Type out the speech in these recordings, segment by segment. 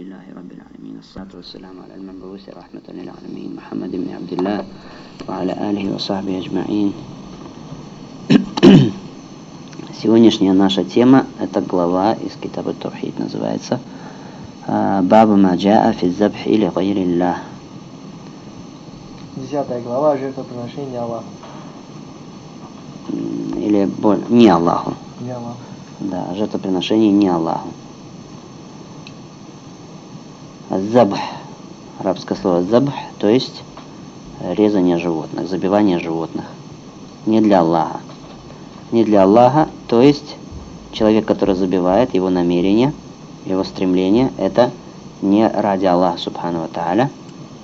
لله رب العالمين الصلاة والسلام على المبعوث رحمة للعالمين محمد بن عبد الله وعلى آله وصحبه أجمعين. Сегодняшняя наша тема – это глава из Китаба Таухид, называется «Бабу ма джаа фи забхи ли гайриллах». 10 глава жертвоприношения Аллаху. Или не Аллаху. Не Аллаху. Да, жертвоприношение не Аллаху. Забх, арабское слово забх, то есть резание животных, забивание животных. Не для Аллаха. Не для Аллаха, то есть человек, который забивает, его намерение, его стремление, это не ради Аллаха субхану ва тааля.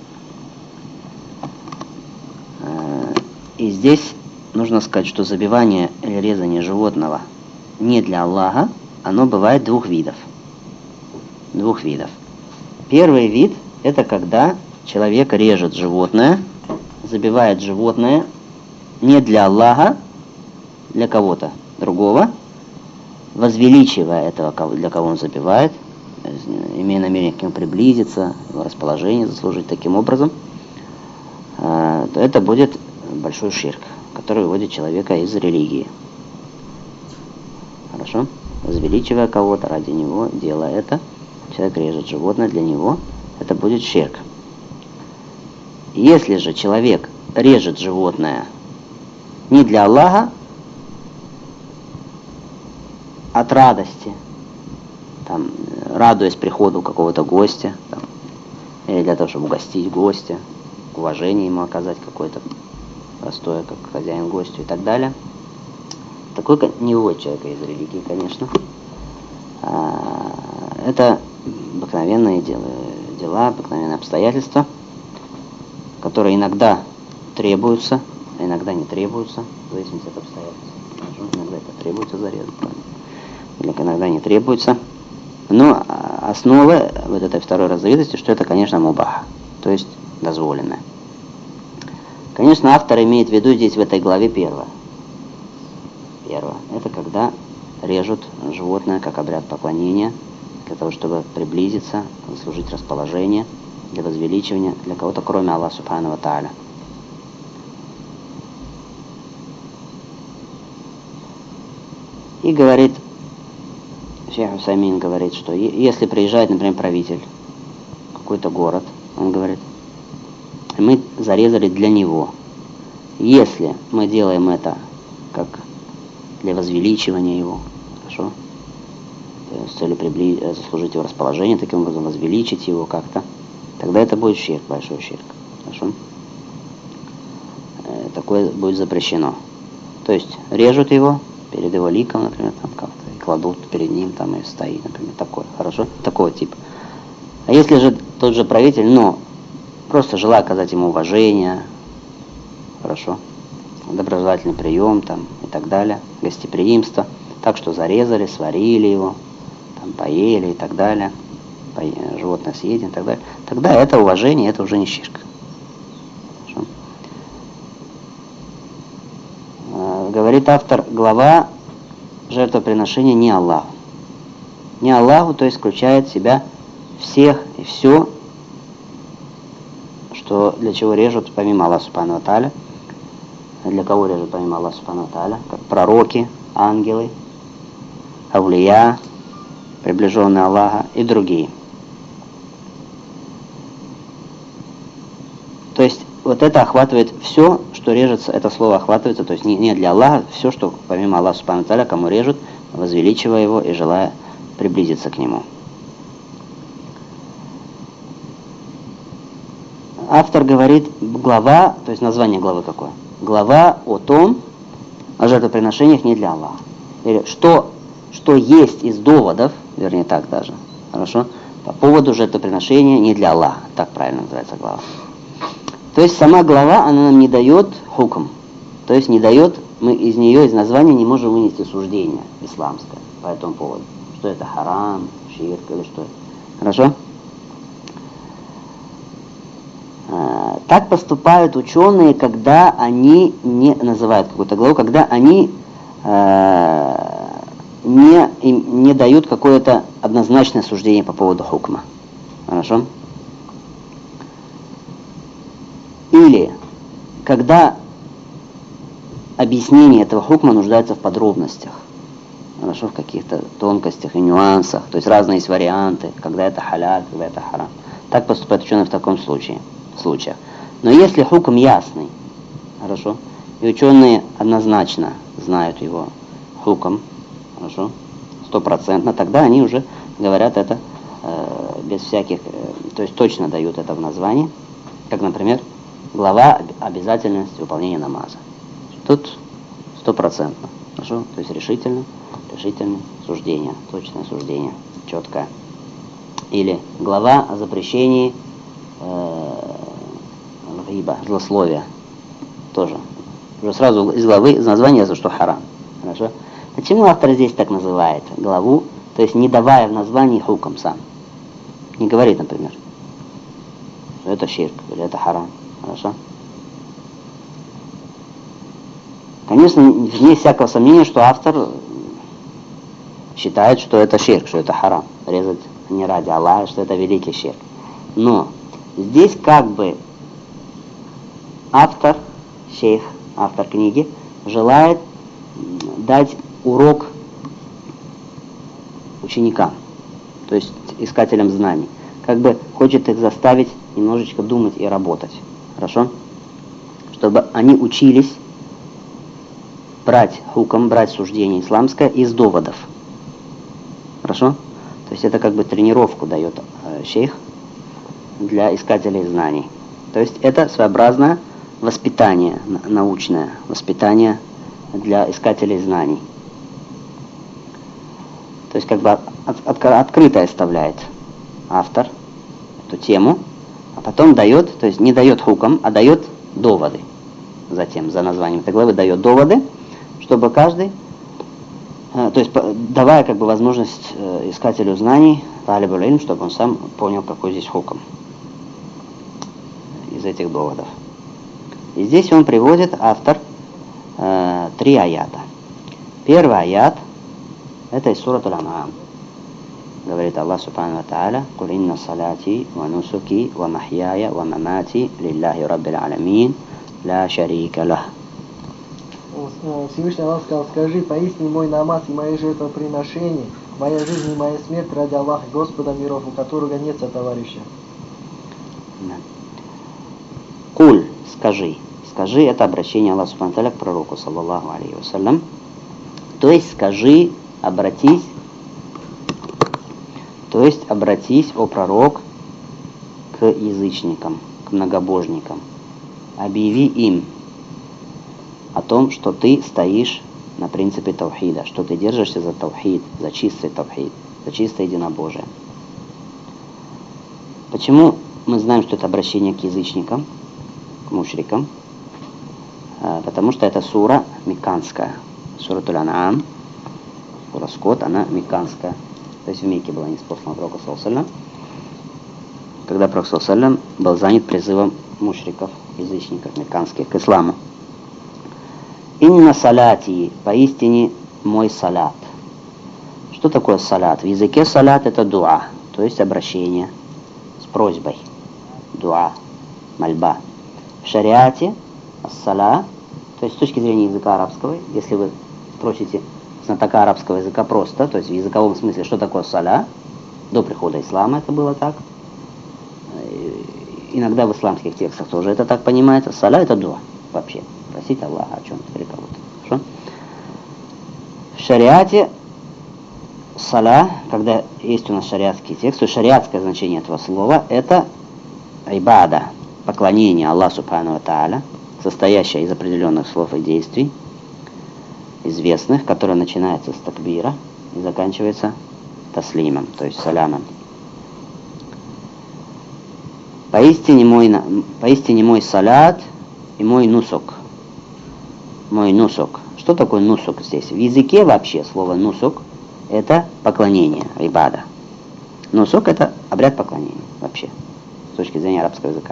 И здесь нужно сказать, что забивание или резание животного не для Аллаха, оно бывает двух видов. Первый вид – это когда человек режет животное, забивает животное не для Аллаха, для кого-то другого, возвеличивая этого, для кого он забивает, имея намерение к нему приблизиться, его расположение заслужить таким образом, то это будет большой ширк, который выводит человека из религии. Хорошо? Возвеличивая кого-то ради него, делая это, человек режет животное для него, это будет ширк. Если же человек режет животное не для Аллаха, от радости, там, радуясь приходу какого-то гостя, там, или для того, чтобы угостить гостя, уважение ему оказать какое-то простое, как хозяин гостю и так далее, такой не выводит человека из религии, конечно. Это обыкновенные дела, обыкновенные обстоятельства, которые иногда требуются, а иногда не требуются, в зависимости от обстоятельств. Иногда это требуется зарезать, или иногда не требуется. Но основа вот этой второй разновидности, что это, конечно, мубах, то есть дозволенное. Конечно, автор имеет в виду здесь в этой главе первое. Это когда режут животное как обряд поклонения, для того, чтобы приблизиться, заслужить расположение, для возвеличивания, для кого-то, кроме Аллаха субхану ва тааля. И говорит, шейх Усаймин говорит, что если приезжает, например, правитель в какой-то город, он говорит, мы зарезали для него. Если мы делаем это как для возвеличивания его, хорошо, с целью заслужить его расположение, таким образом возвеличить его как-то, тогда это будет ширк, большой ширк, хорошо. Такое будет запрещено. То есть режут его перед его ликом, например, там как-то, и кладут перед ним, там и стоит, например, такое, хорошо, такого типа. А если же тот же правитель, но просто желая оказать ему уважение, хорошо, доброжелательный прием там и так далее, гостеприимство, так что зарезали, сварили его, там поели и так далее, животное съедено и так далее, тогда это уважение, это уже не ширк. Хорошо. Говорит автор, глава жертвоприношения не Аллаху. Не Аллаху, то есть включает в себя всех и все, что для чего режут помимо Аллаха субхану ва тааля. Для кого режут помимо Аллаха субхану ва тааля? Как пророки, ангелы, авлия, приближенные Аллаха и другие. То есть вот это охватывает все, что режется, это слово охватывается, то есть не для Аллаха, все, что помимо Аллаха субхану ва тааля, кому режут, возвеличивая его и желая приблизиться к нему. Автор говорит, глава, то есть название главы какое? Глава о том, о жертвоприношениях не для Аллаха. Или что есть из доводов, вернее так даже, хорошо, по поводу жертвоприношения не для Аллаха. Так правильно называется глава. То есть сама глава, она нам не дает хукм. То есть не дает, мы из нее, из названия не можем вынести суждение исламское по этому поводу. Что это харам, ширк или что это. Хорошо? Так поступают ученые, когда они не называют какую-то главу, когда они не дают какое-то однозначное суждение по поводу хукма. Хорошо? Или когда объяснение этого хукма нуждается в подробностях. Хорошо, в каких-то тонкостях и нюансах. То есть разные есть варианты, когда это халяль, когда это харам. Так поступают ученые в таком случаях. Но если хукм ясный, хорошо, и ученые однозначно знают его хукм, хорошо, 100%, тогда они уже говорят это без всяких, то есть точно дают это в названии, как, например, глава обязательности выполнения намаза. Тут 100%, хорошо, то есть решительное суждение, точное суждение, четкое. Или глава о запрещении злословия, тоже. Уже сразу из главы, из названия ясно, что харам. Хорошо? Почему автор здесь так называет главу, то есть не давая в названии хукм сам? Не говорит, например, что это ширк или это харам. Хорошо? Конечно, вне всякого сомнения, что автор считает, что это ширк, что это харам. Резать не ради Аллаха, что это великий ширк. Но здесь как бы автор, шейх, автор книги, желает дать урок ученикам, то есть искателям знаний. Как бы хочет их заставить немножечко думать и работать. Хорошо? Чтобы они учились брать хукм, брать суждение исламское из доводов. Хорошо? То есть это как бы тренировку дает шейх для искателей знаний. То есть это своеобразное воспитание, научное воспитание для искателей знаний. То есть как бы открыто оставляет автор эту тему, а потом дает, то есть не дает хукм, а дает доводы. Затем за названием этой главы дает доводы, чтобы каждый, то есть давая как бы возможность искателю знаний, талибуль илм, чтобы он сам понял, какой здесь хукм из этих доводов. И здесь он приводит, автор, 3 аята. Первый аят, это из сурат Аль-Ан'ам. Говорит Аллах Субхану ва Тааля: «Куль инна салати ва нусуки ва махьяя ва мамати лилляхи раббил аламин, ля шарика лах». Всевышний Аллах сказал: скажи, поистине мой намаз и мои жертвоприношения, моя жизнь и моя смерть ради Аллаха, Господа миров, у которого нет сотоварища. Куль, скажи. Скажи, это обращение Аллаха Субхану ва Тааля к пророку, саллаллаху алейхи вассалям. То есть скажи, обратись, о пророк, к язычникам, к многобожникам. Объяви им о том, что ты стоишь на принципе таухида, что ты держишься за таухид, за чистый таухид, за чистое единобожие. Почему мы знаем, что это обращение к язычникам, к мушрикам? Потому что это сура мекканская. Сура Аль-Ан'ам, сура Скот, она мекканская. То есть в Мекке была ниспослана пророку саллаллаху, когда пророк саллаллаху был занят призывом мушриков, язычников мекканских к исламу. Инна салати, поистине мой салат. Что такое салат? В языке салат это дуа, то есть обращение с просьбой. Дуа, мольба. В шариате ас-сала, то есть с точки зрения языка арабского, если вы спросите знатока арабского языка просто, то есть в языковом смысле, что такое саля, до прихода ислама это было так. Иногда в исламских текстах тоже это так понимается. Саля это дуа вообще. Просить Аллаха о чем-то или кого-то. Хорошо? В шариате саля, когда есть у нас шариатский текст, то шариатское значение этого слова это ибада, поклонение Аллаху Субхану ва Тааля, состоящее из определенных слов и действий, известных, которое начинается с такбира и заканчивается таслимом, то есть салямом. Поистине мой салят и мой нусук. Мой нусук. Что такое нусук здесь? В языке вообще слово нусук это поклонение, ибада. Нусук это обряд поклонения вообще, с точки зрения арабского языка.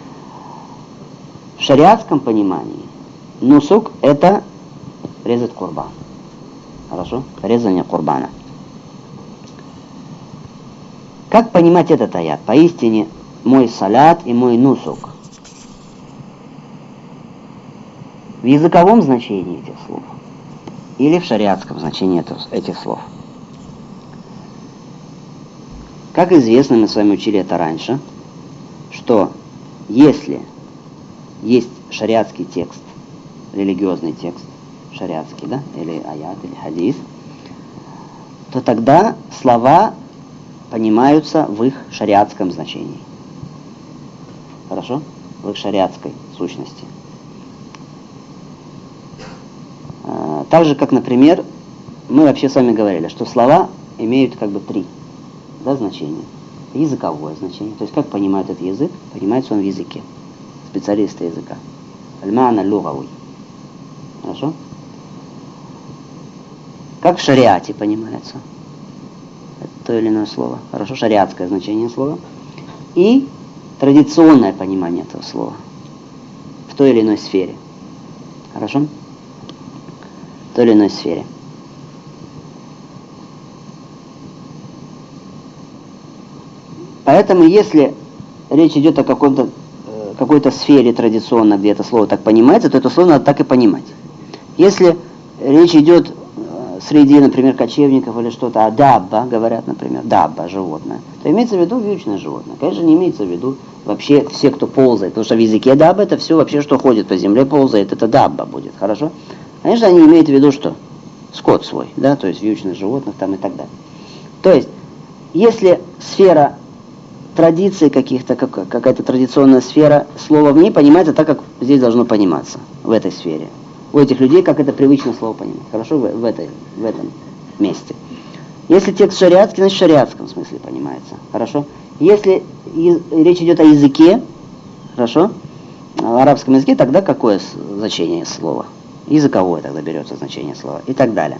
В шариатском понимании нусук это резать курбан. Хорошо? Резание курбана. Как понимать этот аят? Поистине, мой салят и мой нусук. В языковом значении этих слов или в шариатском значении этих слов. Как известно, мы с вами учили это раньше, что если есть шариатский текст, религиозный текст, шариатский, да, или аят, или хадис, то тогда слова понимаются в их шариатском значении. Хорошо? В их шариатской сущности. Так же, как, например, мы вообще с вами говорили, что слова имеют как бы три, да, значения. Языковое значение, то есть как понимают этот язык, понимается он в языке. Специалисты языка. Аль-ма'на лугавый. Хорошо? Как в шариате понимается то или иное слово. Хорошо? Шариатское значение слова. И традиционное понимание этого слова в той или иной сфере. Хорошо? В той или иной сфере. Поэтому, если речь идет о какой-то сфере традиционно, где это слово так понимается, то это слово надо так и понимать. Если речь идет среди, например, кочевников или что-то, а дабба, говорят, например, дабба, животное, то имеется в виду вьючное животное. Конечно, не имеется в виду вообще все, кто ползает, потому что в языке дабба это все вообще, что ходит по земле, ползает, это дабба будет, хорошо? Конечно, они имеют в виду что? Скот свой, да, то есть вьючных животных там и так далее. То есть, если сфера традиции каких-то, какая-то традиционная сфера, слово в ней понимается так, как здесь должно пониматься, в этой сфере. У этих людей, как это привычное слово понимать. Хорошо? В этом месте. Если текст шариатский, значит в шариатском смысле понимается. Хорошо? Если речь идет о языке, хорошо? В арабском языке, тогда какое значение слова? Языковое тогда берется значение слова. И так далее.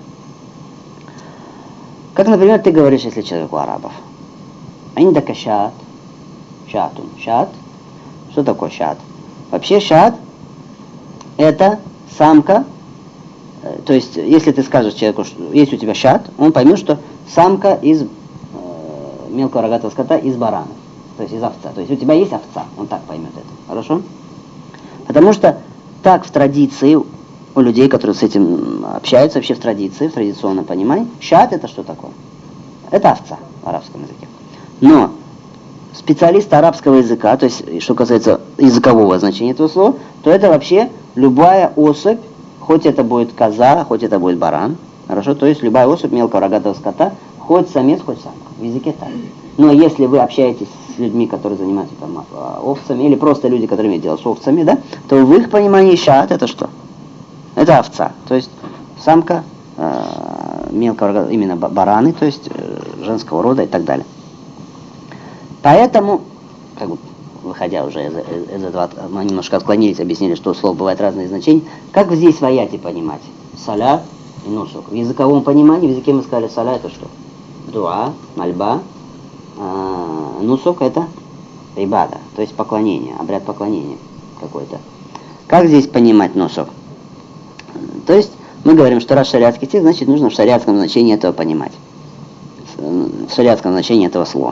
Как, например, ты говоришь, если человек у арабов. Индака шат. Шатун. Шат. Что такое шат? Вообще шат это самка. То есть, если ты скажешь человеку, что есть у тебя шат, он поймет, что самка из мелкого рогатого скота из барана. То есть из овца. То есть у тебя есть овца. Он так поймет это. Хорошо? Потому что так в традиции у людей, которые с этим общаются, вообще в традиции, в традиционном понимании, шат это что такое? Это овца в арабском языке. Но специалист арабского языка, то есть, что касается языкового значения этого слова, то это вообще любая особь, хоть это будет коза, хоть это будет баран, хорошо, то есть любая особь мелкого рогатого скота, хоть самец, хоть самка, в языке так. Но если вы общаетесь с людьми, которые занимаются там овцами, или просто люди, которые имеют дело с овцами, да, то в их понимании шат это что? Это овца, то есть самка мелкого рогатого, именно бараны, то есть женского рода и так далее. Поэтому, как бы, выходя уже из этого, мы немножко отклонились, объяснили, что у слов бывают разные значения. Как здесь в аяте понимать? Саля и нусук. В языковом понимании, в языке мы сказали, саля это что? Дуа, мольба. Нусук это ибада, то есть поклонение, обряд поклонения какой-то. Как здесь понимать нусук? То есть мы говорим, что раз шариатский текст, значит нужно в шариатском значении этого понимать. В шариатском значении этого слова.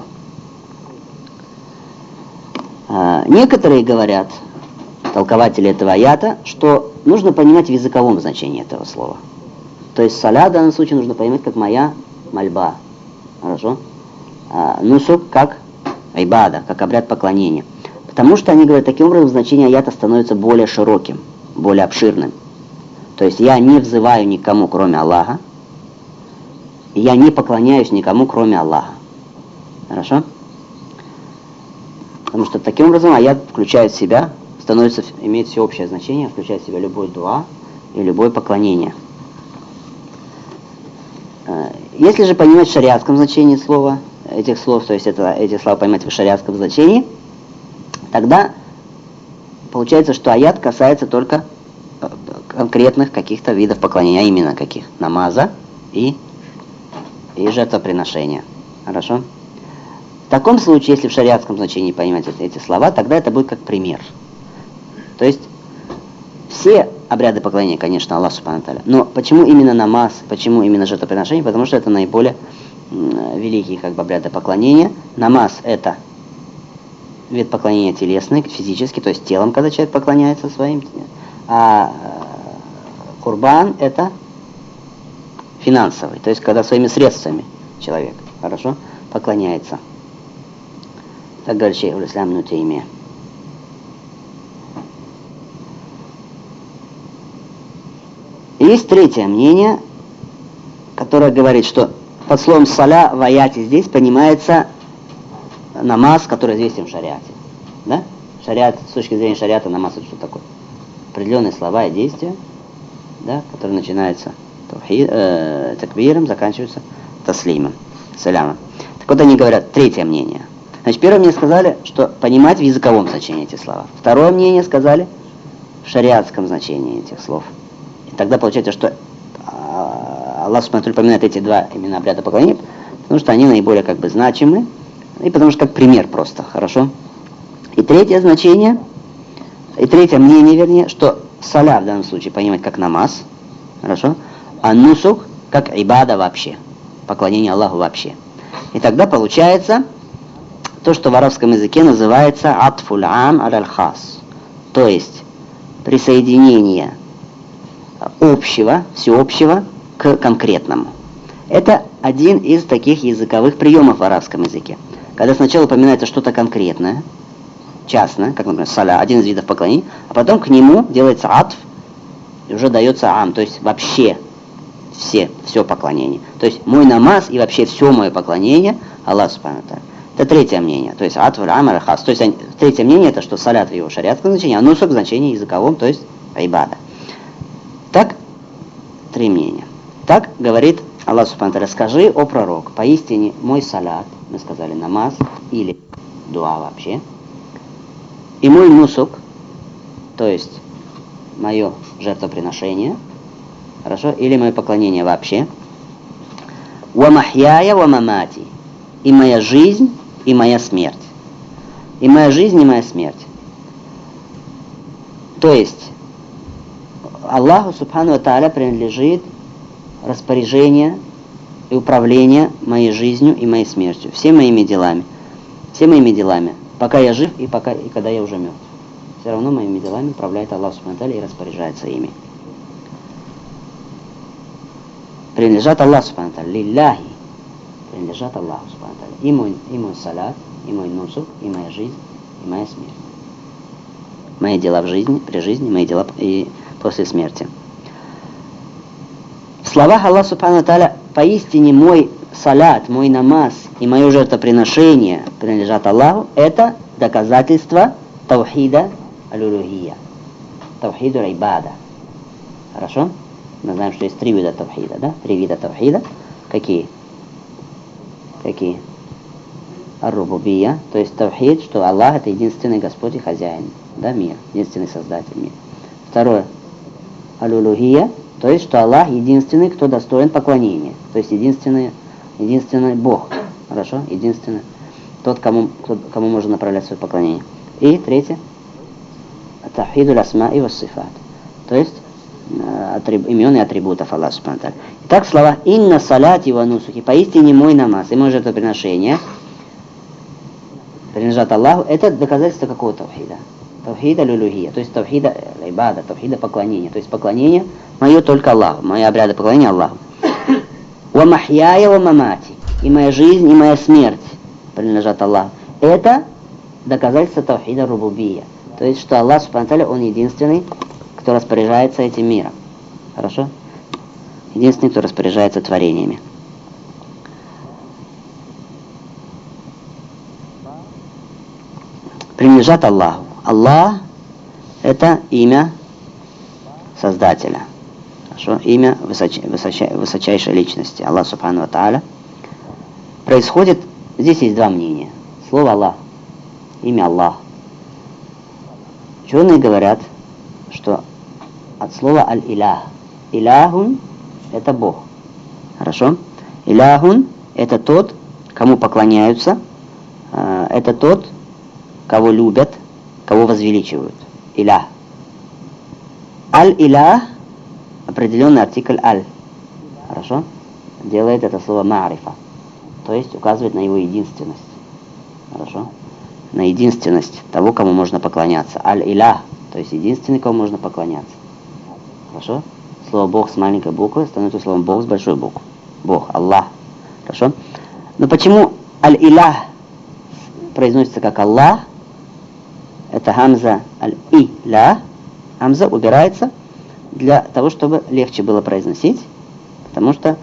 Некоторые говорят, толкователи этого аята, что нужно понимать в языковом значении этого слова. То есть саля в данном случае нужно понимать как моя мольба. Хорошо? Нусук как айбада, как обряд поклонения. Потому что они говорят, таким образом значение аята становится более широким, более обширным. То есть я не взываю никому, кроме Аллаха, и я не поклоняюсь никому, кроме Аллаха. Хорошо? Потому что таким образом аят включает в себя, имеет всеобщее значение, включает в себя любой дуа и любое поклонение. Если же понимать в шариатском значении слова, этих слов, то есть эти слова понимать в шариатском значении, тогда получается, что аят касается только конкретных каких-то видов поклонения, а именно каких? Намаза и жертвоприношения. Хорошо? В таком случае, если в шариатском значении понимать эти слова, тогда это будет как пример. То есть все обряды поклонения, конечно, Аллаху субхану ва тааля. Но почему именно намаз, почему именно жертвоприношение? Потому что это наиболее великие как бы обряды поклонения. Намаз это вид поклонения телесный, физический, то есть телом, когда человек поклоняется своим. А курбан это финансовый, то есть когда своими средствами человек, хорошо, поклоняется. Так говорит шейх аль-Ислам ибн Таймия. Есть третье мнение, которое говорит, что под словом «саля» в аяте здесь понимается намаз, который известен в шариате. Да? Шариат, с точки зрения шариата, намаз это что такое? Определенные слова и действия, да, которые начинаются такбиром, заканчиваются таслимом, салямом. Так вот они говорят, третье мнение. Значит, первое мнение сказали, что понимать в языковом значении эти слова. Второе мнение сказали в шариатском значении этих слов. И тогда получается, что Аллах Субхану упоминает эти два именно обряда поклонения, потому что они наиболее как бы значимы, и потому что как пример просто, хорошо? И третье значение, и третье мнение, вернее, что саля в данном случае понимать как намаз, хорошо? А нусук как ибада вообще, поклонение Аллаху вообще. И тогда получается то, что в арабском языке называется атфуль ам аль-хас, то есть присоединение общего, всеобщего к конкретному. Это один из таких языковых приемов в арабском языке. Когда сначала упоминается что-то конкретное, частное, как, например, саля, один из видов поклонений, а потом к нему делается атф, и уже дается ам, то есть вообще все поклонение. То есть мой намаз и вообще все мое поклонение Аллаху Субхану ва Тааля. Это третье мнение, то есть атф ам аль-хас. То есть третье мнение это, что салят в его шариатском значении, а нусук в значении языковом, то есть ибада. Так, три мнения. Так говорит Аллах Субхану ва Тааля: скажи, о пророк, поистине мой салят, мы сказали намаз или дуа вообще, и мой нусук, то есть мое жертвоприношение, хорошо, или мое поклонение вообще, ва махьяя ва мамати, и моя жизнь, и моя смерть. И моя жизнь, и моя смерть. То есть Аллаху Субхану ва Тааля принадлежит распоряжение и управление моей жизнью и моей смертью, всеми моими делами, пока я жив и когда я уже мертв. Все равно моими делами управляет Аллах Субхану ва Тааля и распоряжается ими. Принадлежат Аллаху Субхану ва Тааля, лилляхи, принадлежат Аллаху Субхану ва Тааля. И мой салят, и мой нусук, и моя жизнь, и моя смерть. Мои дела в жизни, при жизни, мои дела и после смерти. В словах Аллаха Субхану ва Тааля: поистине мой салят, мой намаз и мое жертвоприношение принадлежат Аллаху, это доказательство таухида аль-улухия, таухиду ибада. Хорошо? Мы знаем, что есть три вида таухида, да? Три вида таухида. Какие? Ар-рубубия, то есть таухид, что Аллах это единственный Господь и хозяин, да, мир, единственный создатель мира. Второе, аль-улухия, то есть что Аллах единственный, кто достоин поклонения, то есть единственный Бог, хорошо, единственный тот, кому можно направлять свое поклонение. И третье, таухиду асма и вассифат, то есть имен и атрибутов Аллаха Субхану ва Тааля. Итак, слова «инна саляти ва нусуки», поистине мой намаз и мое жертвоприношение принадлежат Аллаху, это доказательство какого таухида? Таухида люлюхия, то есть таухида ибада, таухида поклонения, то есть поклонение мое только Аллаху, мои обряды поклонения Аллаху. «Ва махьяя ва мамати», и моя жизнь, и моя смерть принадлежат Аллаху. Это доказательство таухида рубубия, то есть что Аллах Субхану ва Тааля, Он единственный, кто распоряжается этим миром. Хорошо? Единственный, кто распоряжается творениями. Принадлежат Аллаху. Аллах – это имя Создателя. Хорошо? Имя высочайшей личности. Аллах Субхану ва Тааля. Происходит, здесь есть два мнения. Слово Аллах, имя Аллах. Ученые говорят, что от слова аль-илях. Иляхун – это Бог. Хорошо? Иляхун – это тот, кому поклоняются, это тот, кого любят, кого возвеличивают. Илях. Аль-илях – определенный артикль аль. Хорошо? Делает это слово ма'рифа. то есть указывает на его единственность. Хорошо? На единственность того, кому можно поклоняться. Аль-Илях, то есть единственный, кому можно поклоняться. Хорошо? Слово Бог с маленькой буквы становится словом Бог с большой буквы. Бог, Аллах. Хорошо? Но почему Аль-Илях произносится как Аллах? Это хамза Аль-Илях. Хамза убирается для того, чтобы легче было произносить, потому что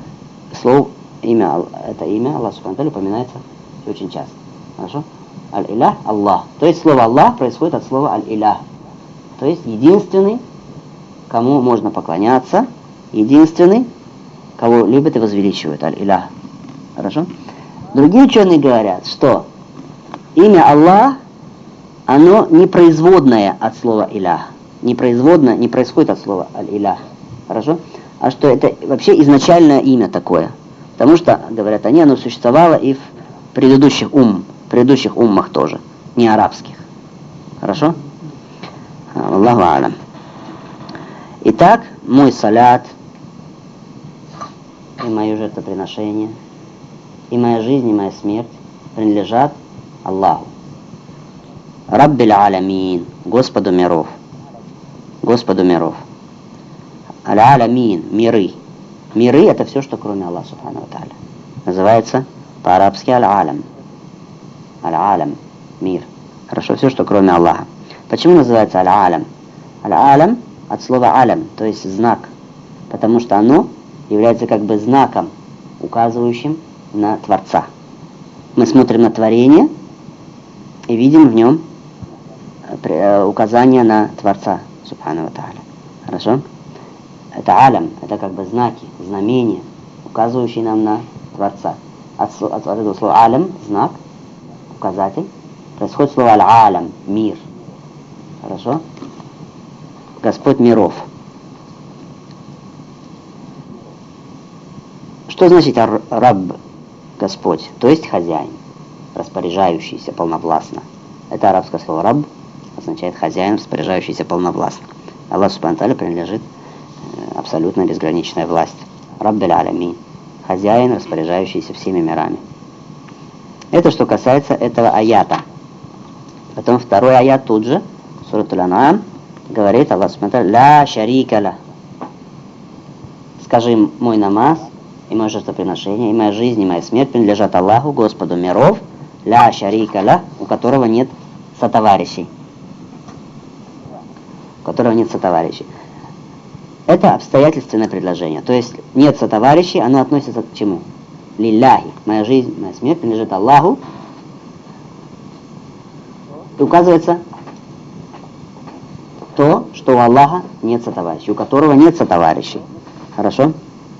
это имя Аллах Субхану ва Тааля упоминается очень часто. Хорошо? Аль-Илях, Аллах. То есть слово Аллах происходит от слова Аль-Илях. То есть единственный, кому можно поклоняться, единственный, кого любят и возвеличивают. Аль-Илях. Хорошо? Другие ученые говорят, что имя Аллах, оно не производное от слова Илях. Не происходит от слова Аль-Илях. Хорошо? А что это вообще изначальное имя такое. Потому что, говорят они, оно существовало и в предыдущих уммах тоже, не арабских. Хорошо? Аллаху алям. Итак, мой салят и мое жертвоприношение, и моя жизнь, и моя смерть принадлежат Аллаху. Раббиль алямин, Господу миров. Господу миров. Аль-алямин, миры. Миры — это все, что кроме Аллаха Субхану ва Тааля. Называется по-арабски аль-алям. Аль-алям, мир. Хорошо, все, что кроме Аллаха. Почему называется аль-алям? Аль-алям от слова алям, то есть знак. Потому что оно является как бы знаком, указывающим на Творца. Мы смотрим на творение и видим в нем указание на Творца Субхану ва Тааля. Хорошо? Это алям, это как бы знаки, знамения, указывающие нам на Творца. От этого слова алям, знак, указатель, происходит слово аль-алям, мир. Хорошо? Господь миров. Что значит раб, Господь? То есть хозяин, распоряжающийся полновластно. Это арабское слово раб означает хозяин, распоряжающийся полновластно. Аллах Субхану ва Тааля принадлежит абсолютно безграничная власть. Раббиль алямин. Хозяин, распоряжающийся всеми мирами. Это что касается этого аята. Потом второй аят тут же, Сурат Аль-Ан'ам, говорит Аллах Субхану ва Тааля: «Ля шарика ля». Скажи, мой намаз и мое жертвоприношение, и моя жизнь, и моя смерть принадлежат Аллаху, Господу миров, ля шарика ля, у которого нет сотоварищей. У которого нет сотоварищей. Это обстоятельственное предложение. То есть нет сотоварищей, оно относится к чему? Лилляхи. Моя жизнь, моя смерть принадлежит Аллаху. И указывается то, что у Аллаха нет сотоварищей, у которого нет сотоварищей. Хорошо?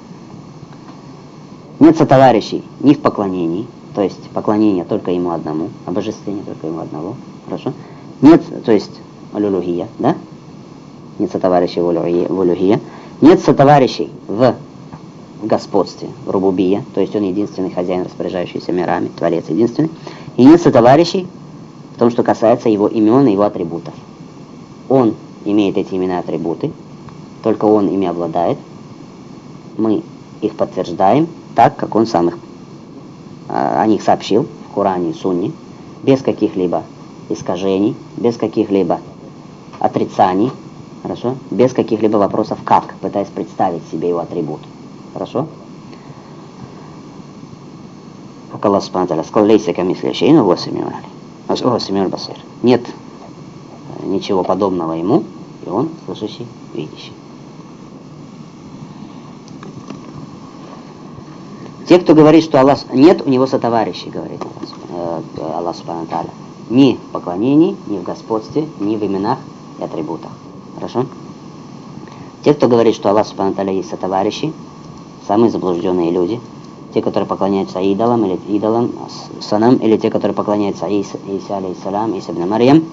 Нет сотоварищей ни в поклонении, то есть поклонение только ему одному, обожествление только ему одного. Хорошо? Нет, то есть алюлюхия, да? Нет сотоварищей в улюхия. Нет сотоварищей в господстве, в рубубия, то есть он единственный хозяин, распоряжающийся мирами, Творец единственный. И нет сотоварищей в том, что касается его имен и его атрибутов. Он имеет эти имена и атрибуты, только он ими обладает. Мы их подтверждаем так, как он сам о них сообщил в Коране и Сунне, без каких-либо искажений, без каких-либо отрицаний. Хорошо? Без каких-либо вопросов «как», пытаясь представить себе его атрибут. Хорошо? Как Аллах Субхану ва Тааля сказал: «Лейса камисли шей'ун ва хува сами'уль басир». Нет ничего подобного ему, и он слышащий, видящий. Те, кто говорит, что Аллах нет у него сотоварищей, говорит Аллах Субхану ва Тааля, ни в поклонении, ни в господстве, ни в именах и атрибутах. Хорошо? Те, кто говорит, что Аллах Субхану ва Тааля есть сотоварищи, самые заблужденные люди, те, которые поклоняются идолам, или идолам, санам, или те, которые поклоняются Иса алейхиссалям, Иса ибн Марьям,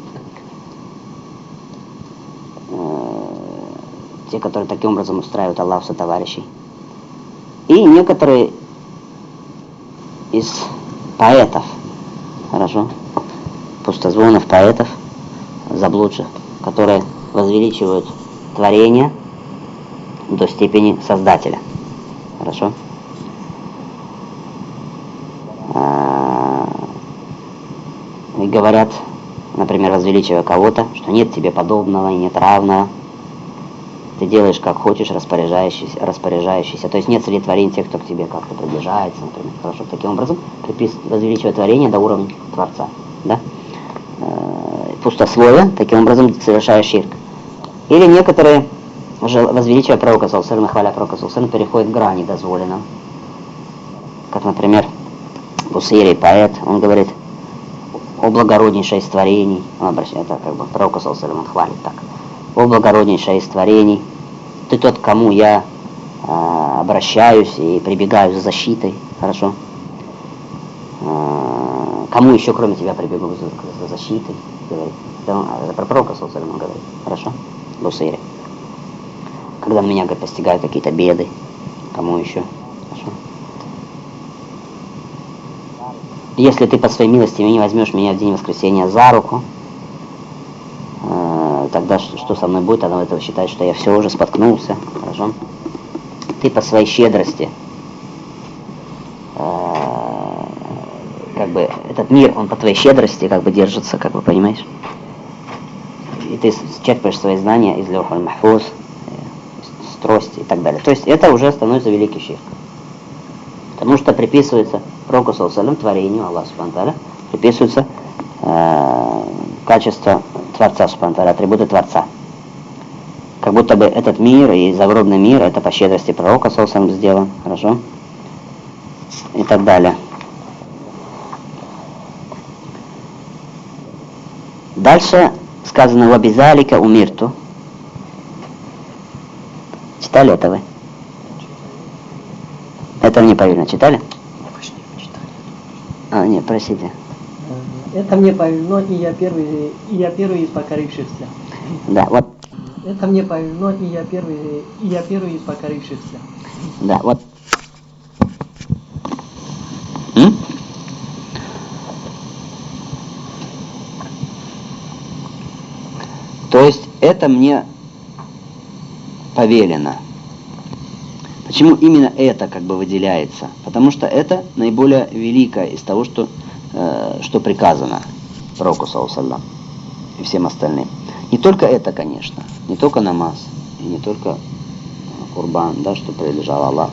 те, которые таким образом устраивают Аллаху сотоварищей. И некоторые из поэтов, хорошо, пустозвонов поэтов, заблудших, которые возвеличивают творение до степени Создателя. Хорошо? и говорят, например, возвеличивая кого-то, что нет тебе подобного и нет равного. Ты делаешь как хочешь, распоряжающийся. То есть нет среди творений тех, кто к тебе как-то приближается, например. Хорошо, таким образом возвеличивая творение до уровня Творца. Да? Пустословие, таким образом совершая ширк. Или некоторые, возвеличивая пророка саллаллаху, хваля пророка саллаллаху, переходят грани дозволенного. Как, например, Бусейри, поэт, он говорит: «О благороднейшее из творений», он обращается, это как бы пророка саллаллаху, он хвалит так: «О благороднейшее из творений, ты тот, к кому я обращаюсь и прибегаю за защитой». Хорошо? Кому еще, кроме тебя, прибегу за защитой, говорит. Это про пророка саллаллаху он говорит. Хорошо? Бусейри. Когда на меня, говорит, постигают какие-то беды, кому еще? Хорошо? Если ты по своей милости не возьмешь меня в день воскресения за руку, тогда что со мной будет? Она этого считает, что я все уже споткнулся. Хорошо? Ты по своей щедрости, как бы этот мир, он по твоей щедрости как бы держится, как бы, понимаешь? И ты черпаешь свои знания из лёха аль-махфуз, из трости и так далее. То есть это уже становится великий ширк. Потому что приписывается пророку саллаллаху творению Аллаха субхану ва тааля, приписывается качество Творца субхану ва тааля, атрибуты Творца. Как будто бы этот мир и загробный мир, это по щедрости пророка саллаллаху сделан, хорошо? И так далее. Дальше сказано «Вабизалика умирту». Читали это вы? Это мне повелено. Читали? Нет, простите. Это мне повелено, и я первый из покорившихся. Да, вот. Это мне повелено, и я первый из покорившихся. Да, вот. То есть это мне повелено. Почему именно это как бы выделяется? Потому что это наиболее великое из того, что приказано пророку саллаллаху и всем остальным. Не только это, конечно, не только намаз, и не только курбан, да, что прилежал Аллаху.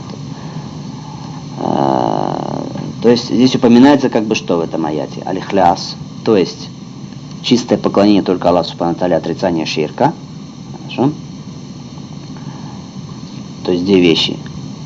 То есть здесь упоминается как бы что в этом аяте? Аль-Ихляс, то есть чистое поклонение только Аллаху субхану ва тааля, отрицание ширка. Хорошо? То есть две вещи.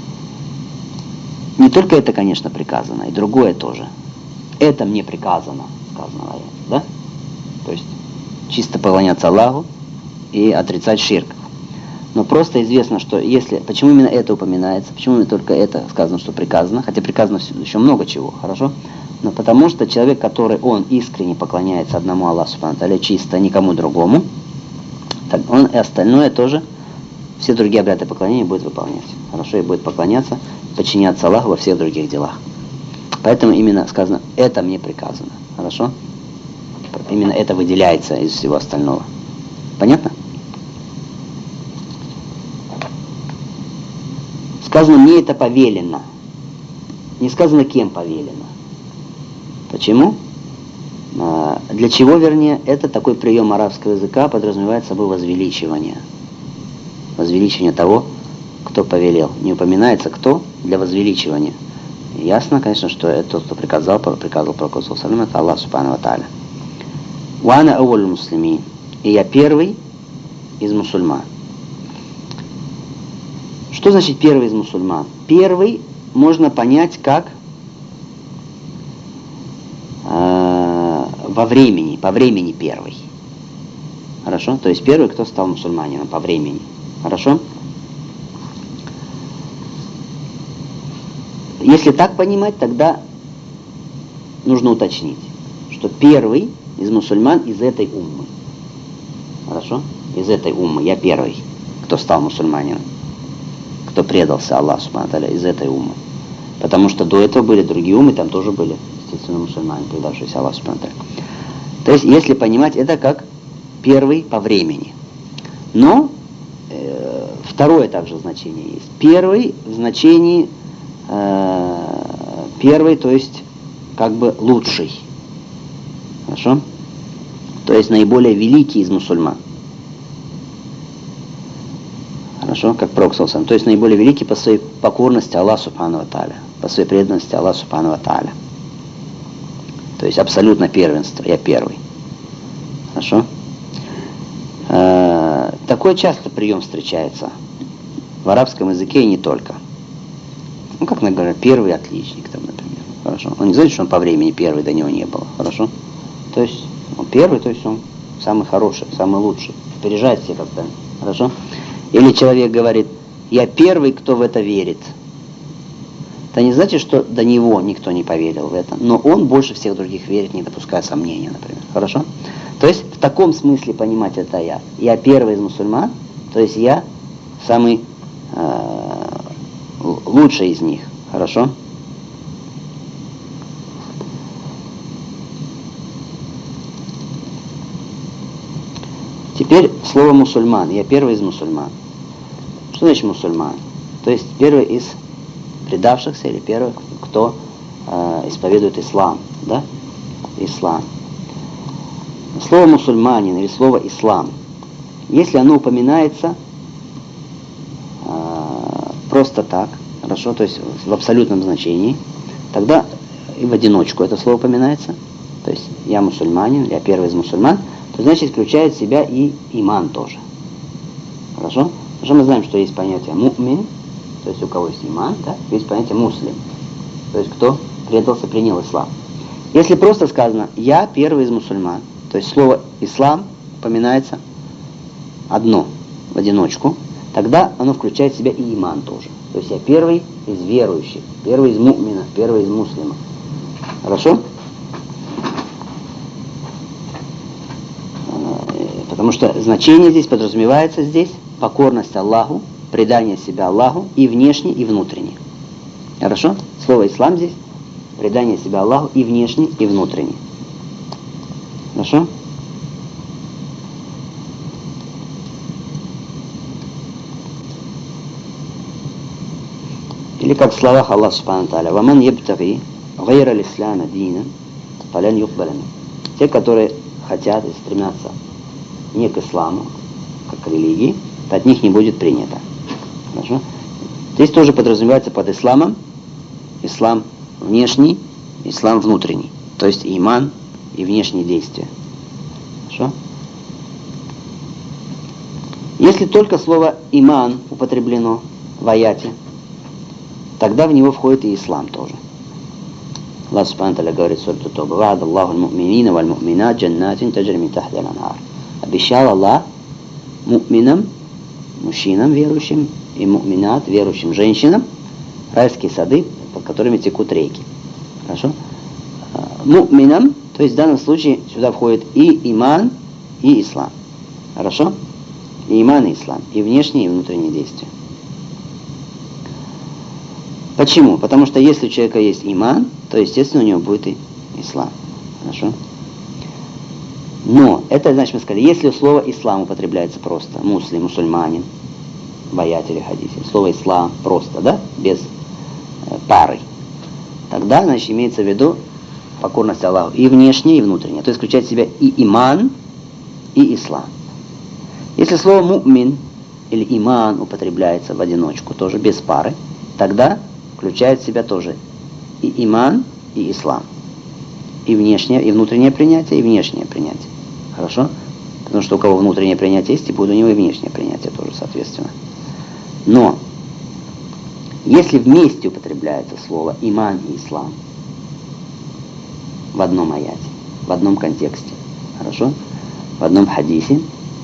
Не только это, конечно, приказано, и другое тоже. Это мне приказано, сказано в аяте, да? То есть чисто поклоняться Аллаху и отрицать ширк. Но просто известно, что почему именно это упоминается, почему именно только это сказано, что приказано, хотя приказано еще много чего, хорошо? Но потому что человек, который он искренне поклоняется одному Аллаху субхану ва тааля, чисто никому другому, так он и остальное тоже, все другие обряды поклонения будет выполнять. Хорошо, и будет поклоняться, подчиняться Аллаху во всех других делах. Поэтому именно сказано, это мне приказано. Хорошо? Именно это выделяется из всего остального. Понятно? Сказано, мне это повелено. Не сказано, кем повелено. Почему? Для чего, вернее, это такой прием арабского языка подразумевает собой возвеличивание. Возвеличивание того, кто повелел. Не упоминается кто для возвеличивания. Ясно, конечно, что это тот, кто приказал пророку саллаллаху, это Аллах субхану ва тааля. Вана ауль муслимин. И я первый из мусульман. Что значит первый из мусульман? Первый можно понять как по времени первый. Хорошо? То есть первый, кто стал мусульманином по времени. Хорошо? Если так понимать, тогда нужно уточнить, что первый из мусульман из этой уммы. Хорошо? Из этой уммы. Я первый, кто стал мусульманином. Кто предался Аллаху субхану ва тааля, из этой уммы. Потому что до этого были другие уммы, там тоже были, естественно, мусульмане, предавшиеся Аллаху субхану ва тааля. То есть, если понимать, это как первый по времени. Но второе также значение есть. Первый в значении первый, то есть как бы лучший. Хорошо? То есть наиболее великий из мусульман. Хорошо? Как Пророк саллаллаху алейхи ва саллям. То есть наиболее великий по своей покорности Аллаху субхану ва тааля. По своей преданности Аллаху субхану ва тааля. То есть абсолютно первенство. Я первый. Хорошо? Такой часто прием встречается в арабском языке и не только. Ну, как мы говорим, первый отличник, там, например. Хорошо? Он не знает, что он по времени первый, до него не было. Хорошо? То есть он первый, то есть он самый хороший, самый лучший. Опережает всех остальных. Хорошо? Или человек говорит, я первый, кто в это верит. Это не значит, что до него никто не поверил в это, но он больше всех других верит, не допуская сомнения, например. Хорошо? То есть в таком смысле понимать это я. Я первый из мусульман, то есть я самый лучший из них. Хорошо? Теперь слово мусульман. Я первый из мусульман. Что значит мусульман? То есть первый из предавшихся или первый, кто исповедует ислам. Да? Ислам. Слово мусульманин или слово ислам, если оно упоминается просто так, хорошо, то есть в абсолютном значении, тогда и в одиночку это слово упоминается, то есть я мусульманин, я первый из мусульман, то значит включает в себя и иман тоже. Хорошо? Потому что мы знаем, что есть понятие му'мин, то есть у кого есть иман, да? Есть понятие муслим, то есть кто предался, принял ислам. Если просто сказано я первый из мусульман, то есть слово ислам упоминается одно, в одиночку, тогда оно включает в себя и иман тоже. То есть я первый из верующих, первый из му'минов, первый из муслимов. Хорошо? Потому что значение здесь подразумевается здесь покорность Аллаху, предание себя Аллаху и внешне, и внутренне. Хорошо? Слово ислам здесь предание себя Аллаху и внешне, и внутренне. Хорошо? Или как в словах Аллаха субхану тааля: «Ваман ябтаги гайра л-ислама дина, фалян юкбаля минху». Те, которые хотят и стремятся не к исламу, как к религии, то от них не будет принято. Хорошо? Здесь тоже подразумевается под исламом ислам внешний, ислам внутренний. То есть иман и внешние действия. Хорошо? Если только слово иман употреблено в аяте, тогда в него входит и ислам тоже. Аллах субхану тааля говорит в суре Тауба: «Ва'ада Аллаху аль-му'минина валь-му'минат джаннатин таджри мин тахтиха аль-анхар». Обещал Аллах му'минам, мужчинам верующим, и му'минат, верующим женщинам, райские сады, под которыми текут реки. Хорошо? Му'минам, то есть в данном случае сюда входит и иман, и ислам. Хорошо? И иман, и ислам. И внешние, и внутренние действия. Почему? Потому что если у человека есть иман, то, естественно, у него будет и ислам. Хорошо? Но, это значит, мы сказали, если слово ислам употребляется просто, муслим, мусульманин, в аяте или хадисе, слово ислам просто, да, без пары, тогда, значит, имеется в виду покорность Аллаху и внешняя, и внутренняя. То есть включает в себя и иман, и ислам. Если слово му'мин или иман употребляется в одиночку, тоже без пары, тогда включает в себя тоже и иман, и ислам. И внешнее, и внутреннее принятие, и внешнее принятие. Хорошо? Потому что у кого внутреннее принятие есть, и будет у него и внешнее принятие тоже, соответственно. Но, если вместе употребляется слово иман и ислам в одном аяте, в одном контексте, хорошо? В одном хадисе,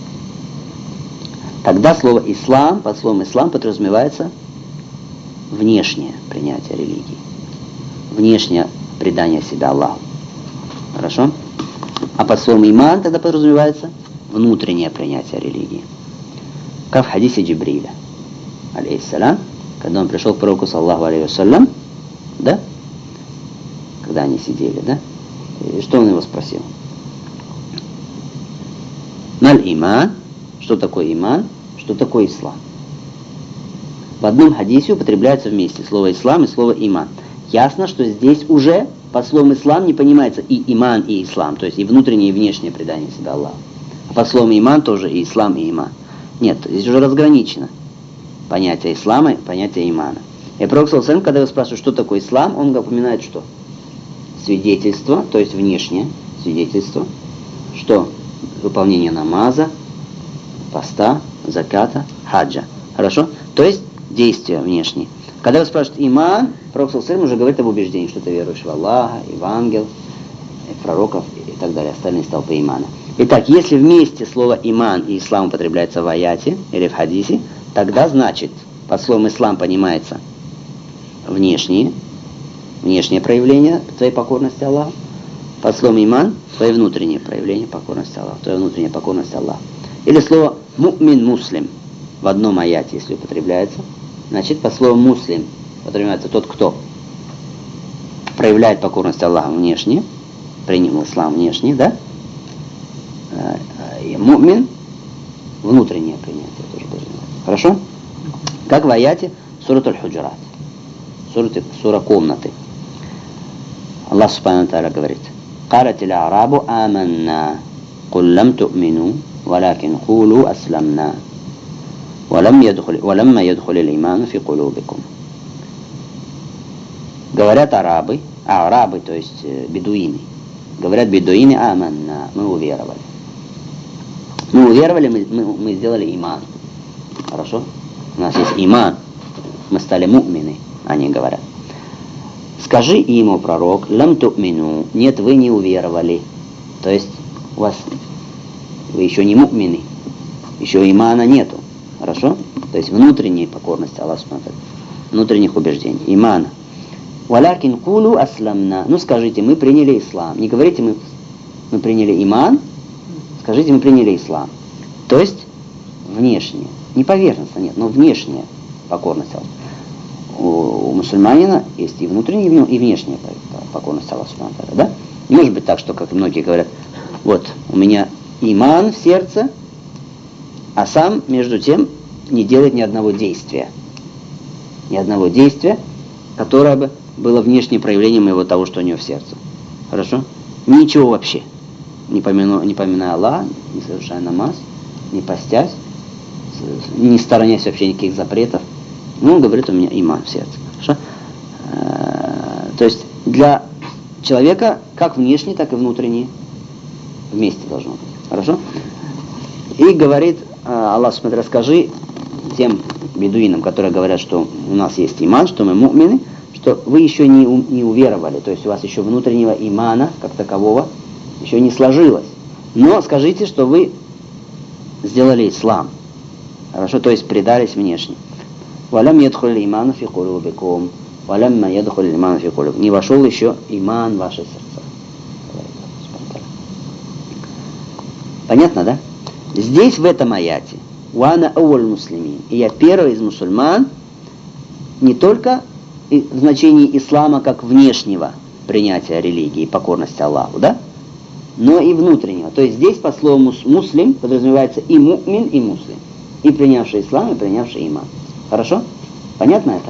тогда слово ислам, под словом ислам подразумевается внешнее принятие религии, внешнее предание себя Аллаху. Хорошо? А под словом иман тогда подразумевается внутреннее принятие религии. Как в хадисе Джибриля, алейхиссалям, когда он пришел к пророку, саллаху алейхи вассалям, да? Когда они сидели, да? И что он его спросил? Маль иман, что такое иман, что такое ислам? В одном хадисе употребляется вместе слово ислам и слово иман. Ясно, что здесь уже под словом ислам не понимается и иман, и ислам, то есть и внутреннее, и внешнее предание себя Аллаху. А под словом иман тоже и ислам, и иман. Нет, здесь уже разграничено понятие ислама и понятие имана. И Пророк саллаллаху алейхи ва саллям, когда его спрашивают, что такое ислам, он упоминает что? Свидетельство, то есть внешнее свидетельство, что выполнение намаза, поста, заката, хаджа. Хорошо? То есть действия внешние. Когда его спрашивают иман, Пророк саллаллаху алейхи ва саллям уже говорит об убеждении, что ты веруешь в Аллаха, и в ангел, и в пророков и так далее, остальные столпы имана. Итак, если вместе слово иман и ислам употребляется в аяте или в хадисе, тогда значит, под словом ислам понимается внешнее проявление твоей покорности Аллаху, под словом иман твое внутреннее проявление покорности Аллаху, твоя внутренняя покорность Аллаху. Или слово му'мин муслим в одном аяте, если употребляется, значит, под словом муслим подразумевается тот, кто проявляет покорность Аллаху внешне, принял ислам внешне, да? Му'мин внутреннее принятие тоже подразумевается. Хорошо? Как в аяте сурат аль-Худжурат, сура комнаты. Аллах субхану ва тааля говорит: قالت الأعراب آمنا قل لم تؤمنوا ولكن قولوا أسلمنا ولما يدخل الإيمان في قلوبكم. Говорят арабы, то есть бедуины. Говорят бедуины: аманна, мы уверовали. Мы уверовали, мы сделали иман. Хорошо? У нас есть иман. Мы стали му'мины, они говорят. Скажи им, о пророк, лам ту'мину, нет, вы не уверовали. То есть вы еще не му'мины, еще имана нету. Хорошо? То есть внутренней покорности Аллаху, внутренних убеждений, имана. Валякин кулу асламна. Ну скажите, мы приняли ислам. Не говорите, мы приняли иман, скажите, мы приняли ислам. То есть внешнее. Не поверхностно, нет, но внешняя покорность Аллаху. У мусульманина есть и внутренняя, и внешняя покорность Аллаху. Да? Не может быть так, что, как многие говорят, вот, у меня иман в сердце, а сам, между тем, не делает ни одного действия. Ни одного действия, которое бы было внешним проявлением моего того, что у него в сердце. Хорошо? Ничего вообще. Не поминая Аллаха, не совершая намаз, не постясь, не сторонясь вообще никаких запретов. Ну, он говорит, у меня иман в сердце. Хорошо? То есть для человека как внешний, так и внутренний вместе должно быть. Хорошо? И говорит Аллах, смотри, расскажи тем бедуинам, которые говорят, что у нас есть иман, что мы му'мины, что вы еще не уверовали, то есть у вас еще внутреннего имана, как такового, еще не сложилось. Но скажите, что вы сделали ислам. Хорошо, то есть предались внешне. «Валям ядхуль иману фи кулубикум, валямма ядхуль иману фи кулубикум». Не вошел еще иман в ваши сердца. Понятно, да? Здесь, в этом аяте, «Уана ауаль муслимин», и я первый из мусульман, не только в значении ислама как внешнего принятия религии и покорности Аллаху, да? Но и внутреннего. То есть здесь по слову муслим подразумевается и му'мин, и муслим. И принявший ислам, и принявший иман. Хорошо? Понятно это?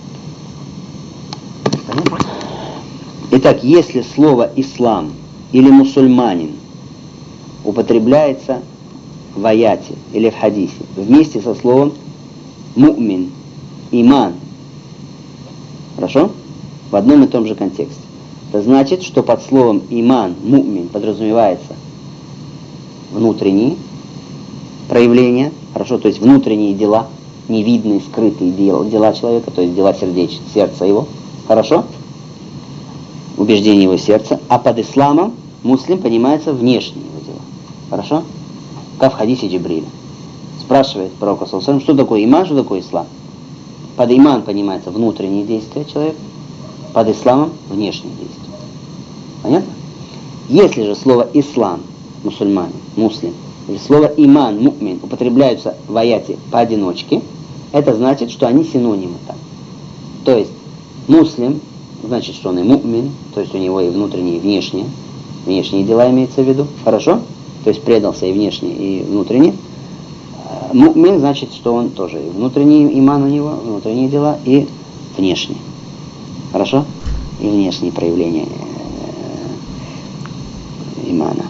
Понятно? Итак, если слово ислам или мусульманин употребляется в аяте или в хадисе вместе со словом му'мин, иман, хорошо? В одном и том же контексте. Это значит, что под словом иман, му'мин подразумевается внутренние проявления, хорошо, то есть внутренние дела, невидные, скрытые дела человека, то есть дела сердца его, хорошо? Убеждение его сердца. А под исламом муслим понимается внешние его дела. Хорошо? Как в хадисе Джибриля. Спрашивает пророк, что такое иман, что такое ислам? Под иман понимается внутренние действия человека, под исламом внешние действия. Понятно? Если же слово ислам, мусульманин, муслим, или слово иман, му'мин употребляются в аяте поодиночке, это значит, что они синонимы там. То есть муслим, значит, что он и му'мин, то есть у него и внутренние, и внешние дела имеется в виду. Хорошо? То есть предался и внешне, и внутренне. Му'мин значит, что он тоже и внутренний иман у него, внутренние дела, и внешние. Хорошо? И внешние проявления имана.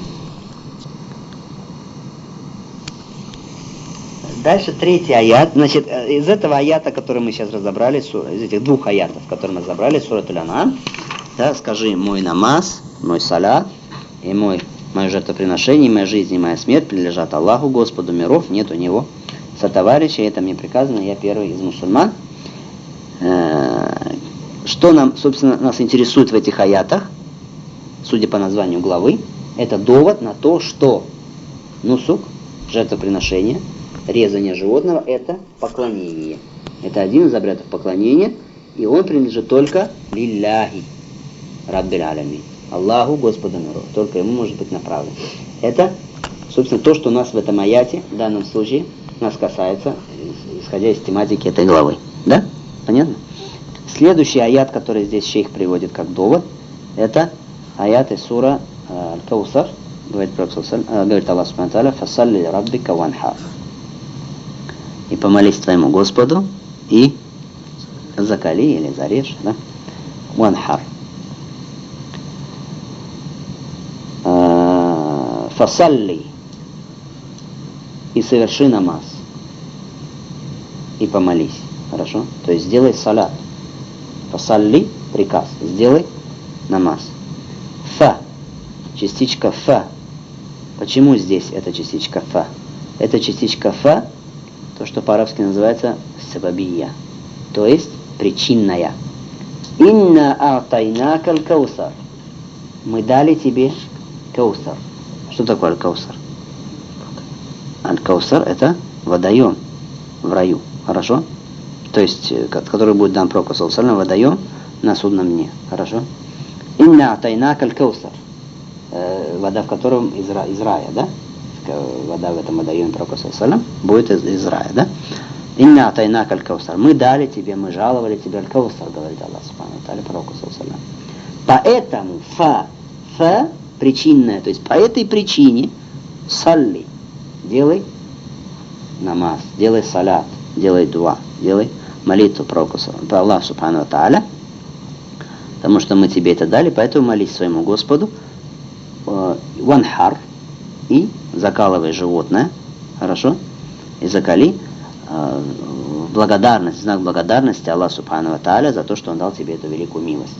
Дальше третий аят. Значит, из этого аята, который мы сейчас разобрали, из этих двух аятов, которые мы разобрали, сурат Аль-Ан'ам, да, скажи, мой намаз, мой салят и мое жертвоприношение, моя жизнь и моя смерть принадлежат Аллаху, Господу миров, нет у него сотоварища, это мне приказано, я первый из мусульман. Что нам, собственно, нас интересует в этих аятах, судя по названию главы, это довод на то, что нусук, жертвоприношение, резание животного – это поклонение. Это один из обрядов поклонения, и он принадлежит только лилляхи, раббиль алямин, Аллаху, Господу миров. Только ему может быть направлен. Это, собственно, то, что у нас в этом аяте, в данном случае, нас касается, исходя из тематики этой главы. Да? Понятно? Следующий аят, который здесь шейх приводит как довод, это аят из сура Аль-Каусар, говорит Аллах Субхану ва Тааля, «Фасалли раббика ванхар». И помолись твоему Господу, и закали или зарежь, да? Ванхар. Фасалли, и соверши намаз, и помолись. Хорошо? То есть сделай салат. Фасалли, приказ, сделай намаз. Фа, частичка фа. Почему здесь эта частичка фа? Эта частичка фа, то, что по-арабски называется сабабия, то есть причинная. Инна a'тайнака аль-каусар. Мы дали тебе каусар. Что такое аль-каусар? Аль-каусар – это водоем в раю. Хорошо? То есть, который будет дан пророку саллаллаху алейхи ва саллям, водоем на судном дне. Хорошо? Инна a'тайнака аль-каусар. Вода в котором из рая, да? Вода в этом водоеме пророка саллаллаху алейхи ва саллям будет из рая, да? Инна a'тайнака аль-каусар. Мы дали тебе, мы жаловали тебе аль-каусар, говорит Аллах Субхану ва Тааля пророку саллаллаху алейхи ва саллям. Поэтому фа причинная, то есть по этой причине салли, делай намаз, делай салят, делай дуа, делай молитву пророку по Аллаху Субхану ва Тааля, потому что мы тебе это дали, поэтому молись своему Господу, ванхар, и закалывай животное, хорошо, и закали в благодарность, в знак благодарности Аллаху Субхану ва Тааля за то, что Он дал тебе эту великую милость.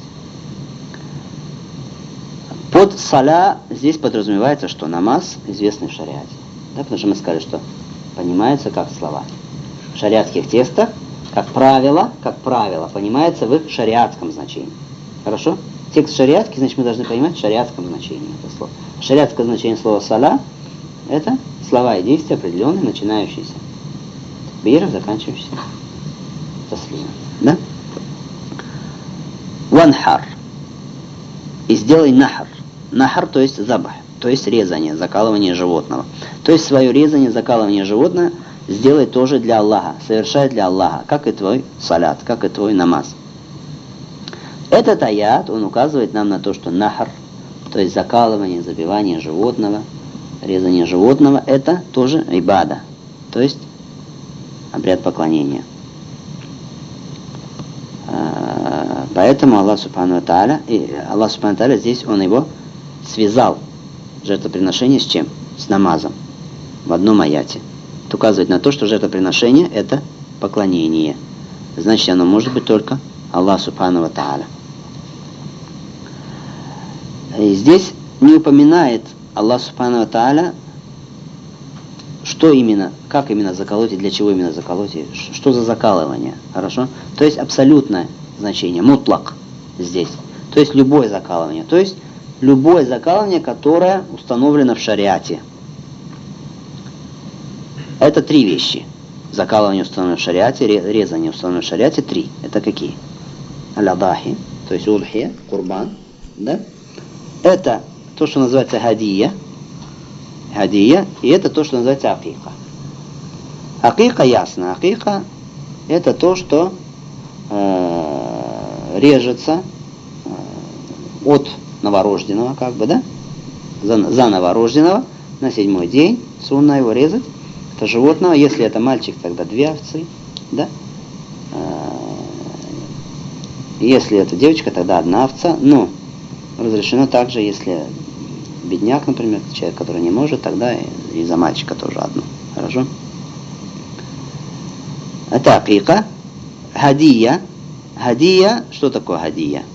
Под саля здесь подразумевается, что намаз известный в шариате. Да, потому что мы сказали, что понимается как слова. В шариатских текстах, как правило, понимается в их шариатском значении. Хорошо? Текст шариатский, значит, мы должны понимать в шариатском значении это слово. Шариатское значение слова саля – это слова и действия определенные, начинающиеся бира, заканчивающиеся таслимом. Да? Ванхар. И сделай нахар. Нахар, то есть забах, то есть резание, закалывание животного. То есть свое резание, закалывание животного сделай тоже для Аллаха, совершай для Аллаха, как и твой салят, как и твой намаз. Этот аят, он указывает нам на то, что нахар, то есть закалывание, забивание животного, резание животного, это тоже ибада, то есть обряд поклонения. Поэтому Аллах Субхану ва Тааля, здесь Он его связал, жертвоприношение, с чем? С намазом. В одном аяте. Это указывает на то, что жертвоприношение – это поклонение. Значит, оно может быть только Аллах Субхану ва Тааля. И здесь не упоминает Аллах Субхану ва Тааля, что именно, как именно заколоть и для чего именно заколоть, и что за закалывание. Хорошо? То есть абсолютное значение, мутлак здесь. То есть любое закалывание. То есть любое закалывание, которое установлено в шариате. Это три вещи. Закалывание установлено в шариате, резание установлено в шариате, три. Это какие? Аль-Адахи, то есть улхия, курбан. Да? Это то, что называется хадия, и это то, что называется акика. Акика ясно. Акика это то, что режется от новорожденного, как бы, да? За новорожденного на 7-й день сунна его резать. Это животного, если это мальчик, тогда 2 овцы, да? Если это девочка, тогда 1 овца. Но разрешено также, если бедняк, например, человек, который не может, тогда и за мальчика тоже одну. Хорошо? Это акика. Хадия. Хадия, что такое хадия?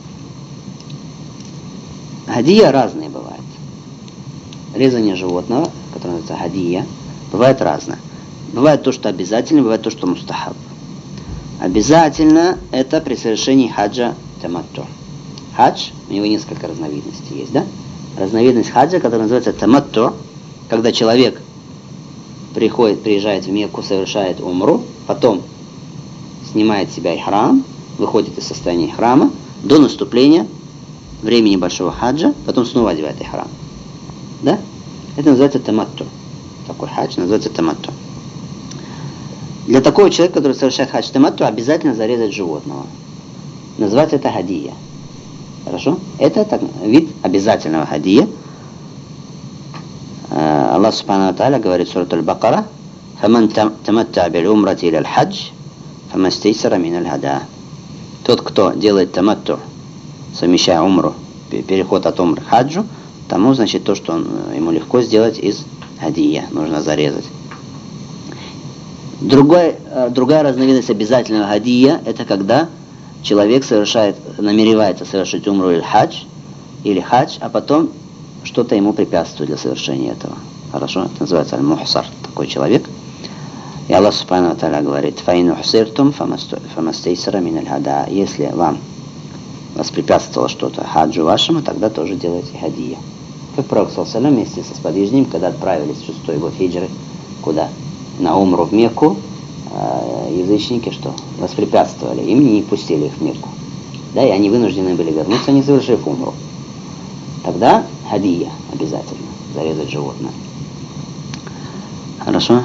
Хадия разные бывают. Резание животного, которое называется хадия, бывает разное. Бывает то, что обязательно, бывает то, что мустахаб. Обязательно это при совершении хаджа таматту. Хадж, у него несколько разновидностей есть, да? Разновидность хаджа, которая называется таматту, когда человек приезжает в Мекку, совершает умру, потом снимает с себя ихрам, выходит из состояния ихрама до наступления времени большого хаджа, потом снова одевает ихрам. Да? Это называется таматту. Такой хадж называется таматту. Для такого человека, который совершает хадж таматту, обязательно зарезать животного. Называется это хадия. Хорошо? Это вид обязательного хадия. Аллах Субхану ва Тааля говорит в суре Аль-Бакара: «Фаман таматта'а биль-умрати иля аль-хадж, фамастейсара мин аль-хада». Тот, кто делает таматту, совмещая умру, переход от умры к хаджу, тому, значит, то, что ему легко сделать из хадия, нужно зарезать. Другая разновидность обязательного хадия, это когда человек намеревается совершить умру или хадж, а потом что-то ему препятствует для совершения этого. Хорошо? Это называется аль-мухсар, такой человек. И Аллах Субхану ва Тааля говорит: «Фаин ухсиртум фамастейсара мин аль-хада». Если вам воспрепятствовало что-то хаджу вашему, тогда тоже делайте хадия. Как пророк саллаллаху алейхи ва саллям вместе со сподвижниками, когда отправились в 6-й год хиджры, куда? На умру в Мекку, язычники что? Воспрепятствовали им, не пустили их в Мекку. Да, и они вынуждены были вернуться, не совершив умру. Тогда хадия обязательно, зарезать животное. Хорошо?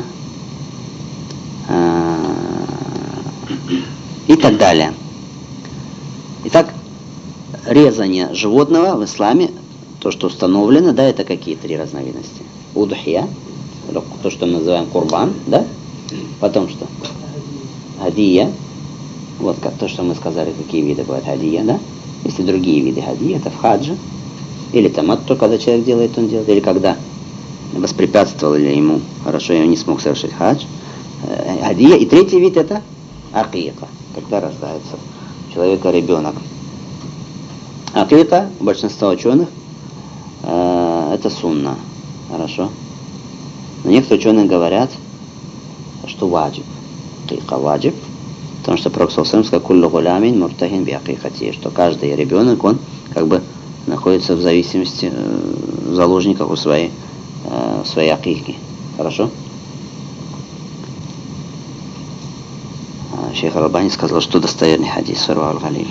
И так далее. Итак, резание животного в исламе, то, что установлено, да, это какие 3 разновидности? Удхия, то, что мы называем курбан, да? Потом что? Хадия. Вот как то, что мы сказали, какие виды бывают хадия, да? Есть и другие виды хадия, это в хаджи. Или таматту, когда человек делает, он делает. Или когда воспрепятствовали ему, хорошо, и он не смог совершить хадж. Хадия. И 3-й вид это акика, когда рождается у человека ребенок. Акика, большинство ученых, это сунна. Хорошо. Но некоторые ученые говорят, что ваджиб. Акика ваджиб. Потому что пророк саллаллаху алейхи ва саллям сказал: «Куллу гулямин муртахин би акикати», что каждый ребенок, он как бы находится в зависимости, в заложниках у своей акики. Хорошо? Шейх Аль-Албани сказал, что достоверный хадис Фирва аль-Галиль.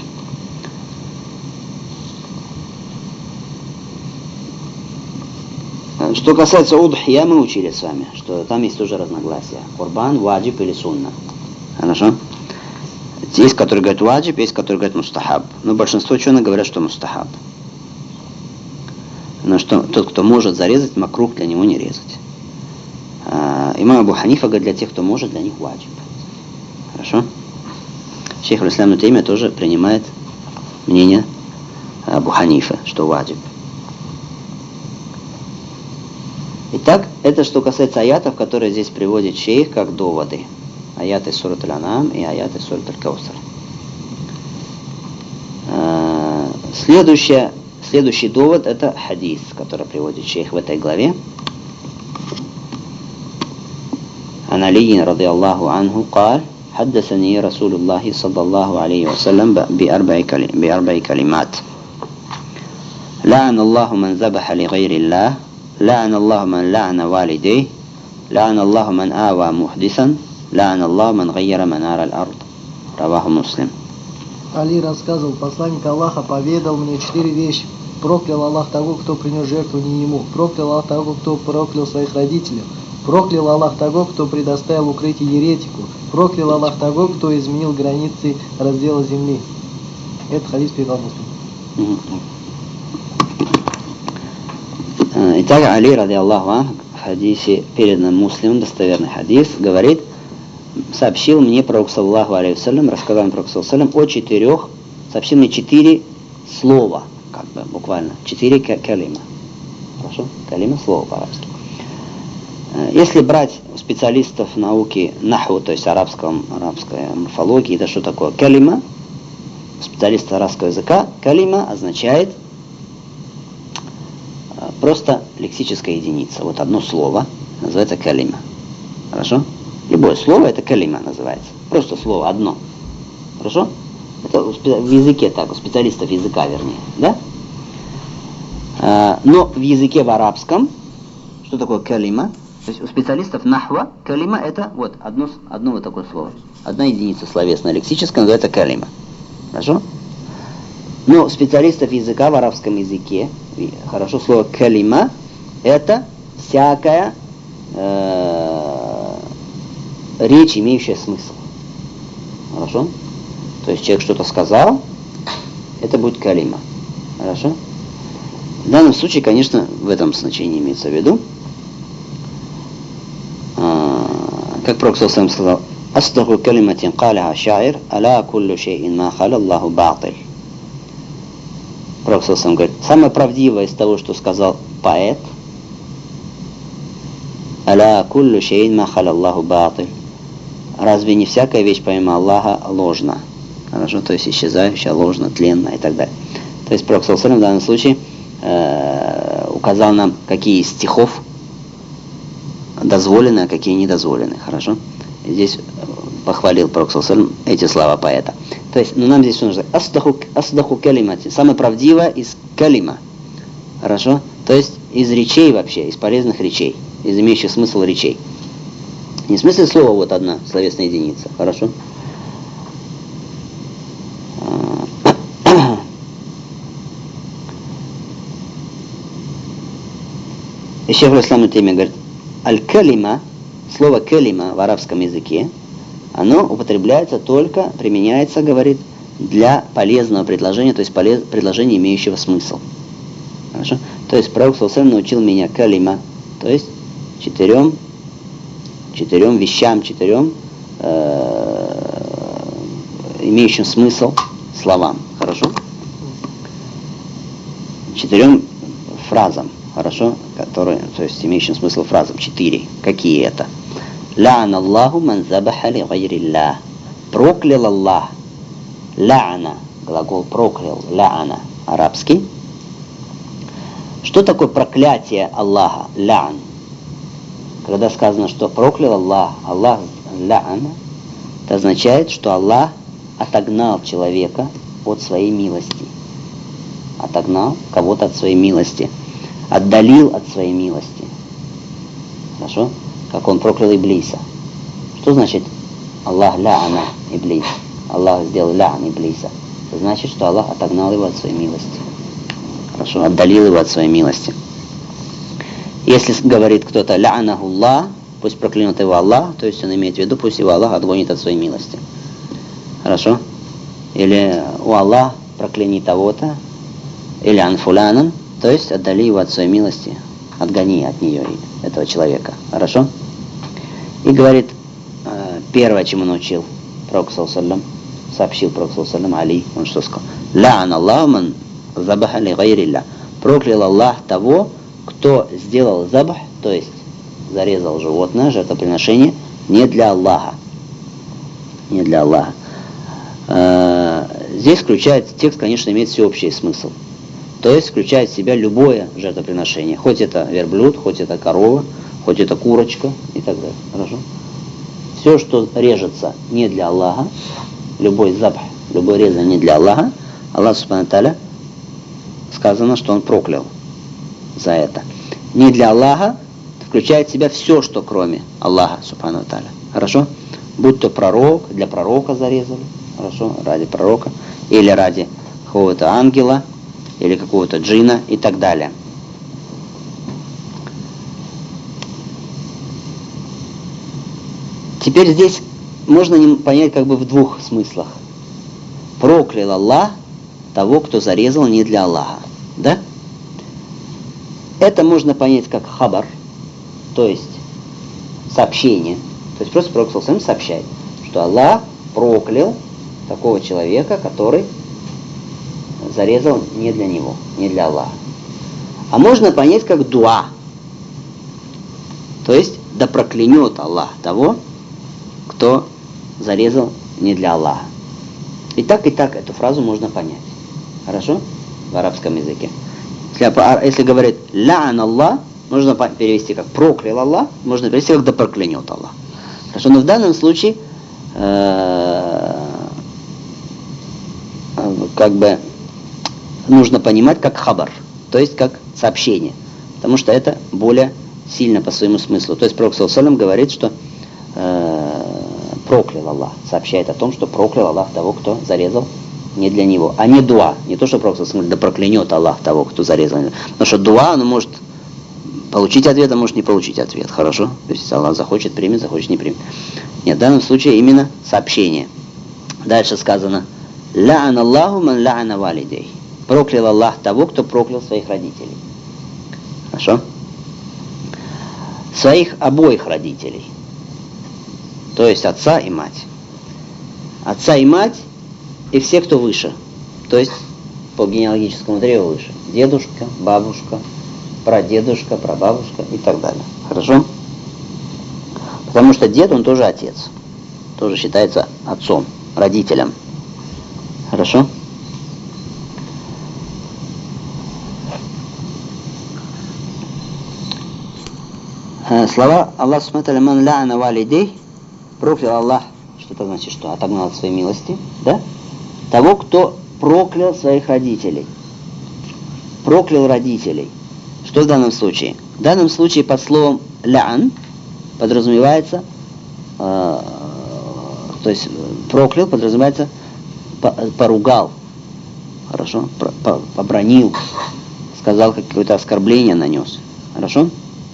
Что касается удхия, мы учили с вами, что там есть тоже разногласия. Курбан, ваджиб или сунна. Хорошо? Есть, которые говорят ваджиб, есть, которые говорят мустахаб. Но большинство ученых говорят, что мустахаб. Но что тот, кто может зарезать, макрух для него не резать. Имам Абу Ханифа говорит, для тех, кто может, для них ваджиб. Хорошо? Шейх аль-Ислам Ибн Таймия тоже принимает мнение Абу Ханифа, что ваджиб. Итак, это что касается аятов, которые здесь приводит шейх как доводы. Аяты сурат Аль-Ан'ам и аяты сурат Аль-Каусар. Следующий довод это хадис, который приводит шейх в этой главе. عن علي رضي الله عنه قال: حدثني رسول الله صلى الله عليه وسلم بأربع كلمات: لعن الله من ذبح لغير الله، لعن الله من لعن والديه، لعن الله من آوى محدثا، لعن الله من غير منار الأرض. رواه مسلم. Али рассказывал: посланник Аллаха поведал мне 4 вещи. Проклял Аллах того, кто принес жертву не ему. Проклял Аллах того, кто проклял своих родителей. Проклял Аллах того, кто предоставил укрытие еретику. Проклял Аллах того, кто изменил границы раздела земли. Это хадис передал Муслим. Итак, Али, ради Аллаху анху, в хадисе, переданном Муслимом, достоверный хадис, говорит: сообщил мне пророк саллаллаху алейхи ва саллям, рассказал мне пророк саллаллаху алейхи ва саллям сообщил мне 4 слова, как бы буквально, 4 калима. Хорошо? Калима — слово по-арабски. Если брать у специалистов науки наху, то есть арабская морфология, это что такое? Калима, специалист арабского языка, калима означает просто лексическая единица. Вот одно слово называется калима. Хорошо? Любое слово это калима называется. Просто слово одно. Хорошо? Это в языке так, у специалистов языка, вернее. Да? Но в языке в арабском, что такое калима? То есть у специалистов нахва калима это вот одно вот такое слово. Одна единица словесная, лексическая, называется калима. Хорошо? Но у специалистов языка в арабском языке, хорошо, слово калима это всякая речь, имеющая смысл. Хорошо? То есть человек что-то сказал, это будет калима. Хорошо? В данном случае, конечно, в этом значении имеется в виду, как Пророк сам сказал, «Астаху калиматин калиха шаир, аля куллю шейин ма халя Аллаху баатиль». Пророк сам говорит, самое правдивое из того, что сказал поэт, «Аля куллю шейин ма халя Аллаху баатиль». Разве не всякая вещь помимо Аллаха ложна? Хорошо, то есть исчезающая, ложна, тленная и так далее. То есть Пророк в данном случае указал нам, какие из стихов дозволены, а какие недозволены. Хорошо? И здесь похвалил Пророк эти слова поэта. То есть, нам здесь что нужно? Асдаху калимати. Самое правдивое из калима. Хорошо? То есть из речей вообще, из полезных речей, из имеющих смысл речей. Не в смысле слова вот одна словесная единица. Хорошо? И Шейх ал-Ислам ибн Таймия говорит, аль-калима, слово калима в арабском языке, оно употребляется только, применяется, говорит, для полезного предложения, то есть предложения, имеющего смысл. Хорошо? То есть Пророк научил меня калима, то есть четырем вещам, имеющим смысл словам. Хорошо? 4 фразам. Хорошо? Которые, то есть имеющим смысл фразам. 4. Какие это? Ла'ана Аллаху ман забаха ли гайриллах. Проклял Аллах. Ла'ана. Глагол проклял. Ла'ана. Арабский. Что такое проклятие Аллаха? Ла'ан. Когда сказано, что проклял Аллах, Аллах ла'ана, это означает, что Аллах отогнал человека от своей милости. Отогнал кого-то от своей милости. Отдалил от своей милости. Хорошо? Как он проклял Иблиса. Что значит Аллах ла'ана Иблис? Аллах сделал ла'ан Иблиса. Это значит, что Аллах отогнал его от своей милости. Хорошо? Отдалил его от своей милости. Если говорит кто-то ла'анаху Аллах, пусть проклянет его Аллах, то есть он имеет в виду, пусть его Аллах отгонит от своей милости. Хорошо? Или у Аллах прокляни того-то, или анфулянан, то есть отдали его от своей милости, отгони от нее этого человека. Хорошо? И говорит, первое, чему научил Пророк сообщил Пророк Али, он что сказал? Ла'ан Аллаху ман забаха ли гайрилля. Проклял Аллах того, кто сделал забах, то есть зарезал животное, жертвоприношение, не для Аллаха. Не для Аллаха. Здесь включает, текст, конечно, имеет всеобщий смысл. То есть включает в себя любое жертвоприношение. Хоть это верблюд, хоть это корова, хоть это курочка и так далее. Хорошо? Все, что режется не для Аллаха, любой забах, любой резание не для Аллаха, Аллах Субхану Тааля сказано, что он проклял за это. Не для Аллаха включает в себя все, что кроме Аллаха Субхану Тааля. Хорошо? Будь то пророк, для пророка зарезали, хорошо, ради пророка, или ради какого-то ангела, или какого-то джина и так далее. Теперь здесь можно понять как бы в двух смыслах. Проклял Аллах того, кто зарезал не для Аллаха. Да? Это можно понять как хабар, то есть сообщение. То есть просто Пророк сам сообщает, что Аллах проклял такого человека, который зарезал не для него, не для Аллаха. А можно понять как дуа. То есть, да проклянет Аллах того, кто зарезал не для Аллаха. И так эту фразу можно понять. Хорошо? В арабском языке. Если говорит «ля'ан Аллах», можно перевести как «проклял Аллах», можно перевести как «да проклянет Аллах». Хорошо, но в данном случае как бы нужно понимать как хабар, то есть как сообщение, потому что это более сильно по своему смыслу. То есть Пророк саллаллаху алейхи ва саллям говорит, что проклял Аллах, сообщает о том, что проклял Аллах того, кто зарезал не для него, а не дуа. Не то, что Пророк саллаллаху алейхи ва саллям говорит, да проклянет Аллах того, кто зарезал. Потому что дуа, оно может получить ответ, а может не получить ответ. Хорошо? То есть Аллах захочет, примет, захочет, не примет. Нет, в данном случае именно сообщение. Дальше сказано «Ля'ан Аллаху ман ля'ана валидей». Проклял Аллах того, кто проклял своих родителей. Хорошо? Своих обоих родителей. То есть отца и мать. Отца и мать и все, кто выше. То есть по генеалогическому древу выше. Дедушка, бабушка, прадедушка, прабабушка и так далее. Хорошо? Потому что дед, он тоже отец. Тоже считается отцом, родителем. Хорошо? Слова Аллах субхану ман ля'ана валидей, проклял Аллах, что это значит, что отогнал от своей милости, да? Того, кто проклял своих родителей. Проклял родителей. Что в данном случае? В данном случае под словом ля'ан подразумевается, то есть проклял подразумевается поругал, хорошо, побранил, сказал, какое-то оскорбление нанес, хорошо?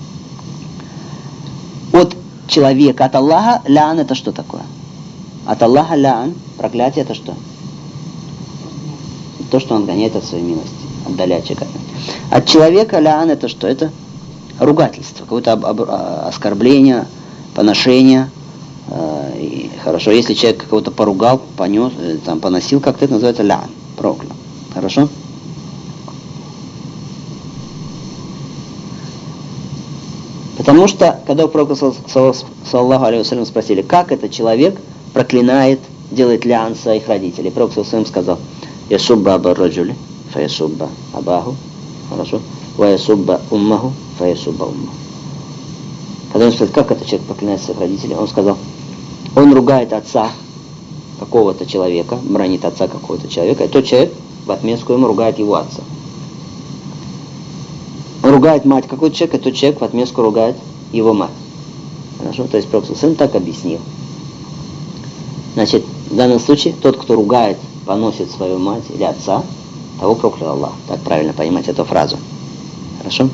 От человека, от Аллаха, ля'ан это что такое? От Аллаха ля'ан, проклятие это что? То, что он гоняет от своей милости, отдаляет человека. От человека ля'ан это что? Это ругательство, какое-то оскорбление, поношение. И хорошо, если человек кого-то поругал, понес, там, поносил, как-то это называется ля'ан, проклял. Хорошо? Потому что, когда у Пророка саллаллаху алейхи ва саллям спросили, как этот человек проклинает, делает ля'ан своих родителей, Пророк саллаллаху алейхи ва саллям сказал: «Ясубба аба раджули, фа ясубба абаху». Хорошо? «Ва ясубба уммаху, фа ясубба уммаху». Когда он спросил, как этот человек проклинает своих родителей, он сказал: он ругает отца какого-то человека, бранит отца какого-то человека, и тот человек в отместку ему ругает его отца. Он ругает мать какого-то человека, и тот человек в отместку ругает его мать. Хорошо? То есть Пророк так объяснил. Значит, в данном случае тот, кто ругает, поносит свою мать или отца, того проклял Аллах. Так правильно понимать эту фразу. Хорошо?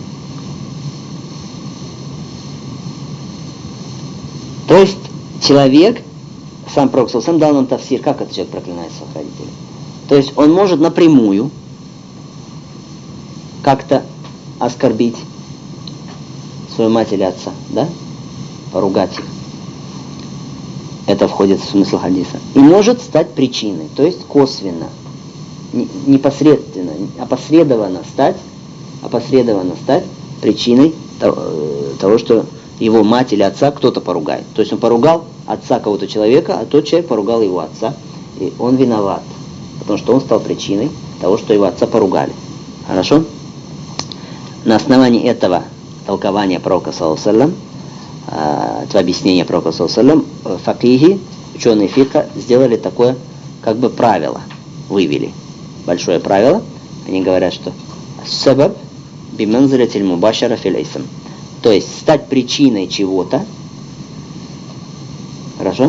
То есть человек, сам Пророк сам дал нам тафсир, как этот человек проклинает своих родителей. То есть он может напрямую как-то оскорбить свою мать или отца, да? Поругать их. Это входит в смысл хадиса. И может стать причиной, то есть косвенно, непосредственно, опосредованно стать причиной того, что его мать или отца кто-то поругает. То есть он поругал отца кого-то человека, а тот человек поругал его отца, и он виноват, потому что он стал причиной того, что его отца поругали. Хорошо? На основании этого толкования Пророка саллаллаху алейхи ва саллям, этого объяснения Пророка саллаллаху алейхи ва саллям, факихи, ученые фикха, сделали такое как бы правило, вывели большое правило. Они говорят, что сабаб биманзилятиль мубашара фил исм, то есть стать причиной чего-то, хорошо,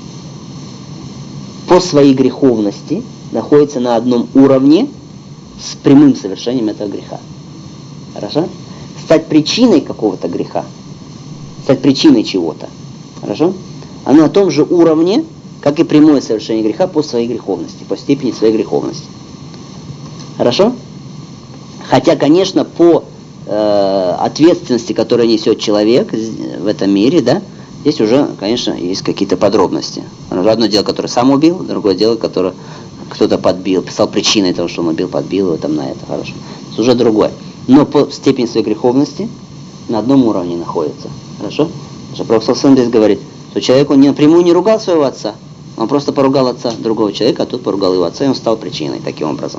по своей греховности находится на одном уровне с прямым совершением этого греха. Хорошо? Стать причиной какого-то греха, стать причиной чего-то, хорошо? Оно на том же уровне, как и прямое совершение греха по своей греховности, по степени своей греховности. Хорошо? Хотя, конечно, по ответственности, которую несет человек в этом мире, да, здесь уже, конечно, есть какие-то подробности. Одно дело, которое сам убил, другое дело, которое кто-то подбил, стал причиной того, что он убил, подбил его там на это, хорошо. Это уже другое. но по степени своей греховности на одном уровне находятся. Хорошо? Пророк ﷺ здесь говорит, что человек, он напрямую не ругал своего отца, он просто поругал отца другого человека, а тот поругал его отца, и он стал причиной таким образом.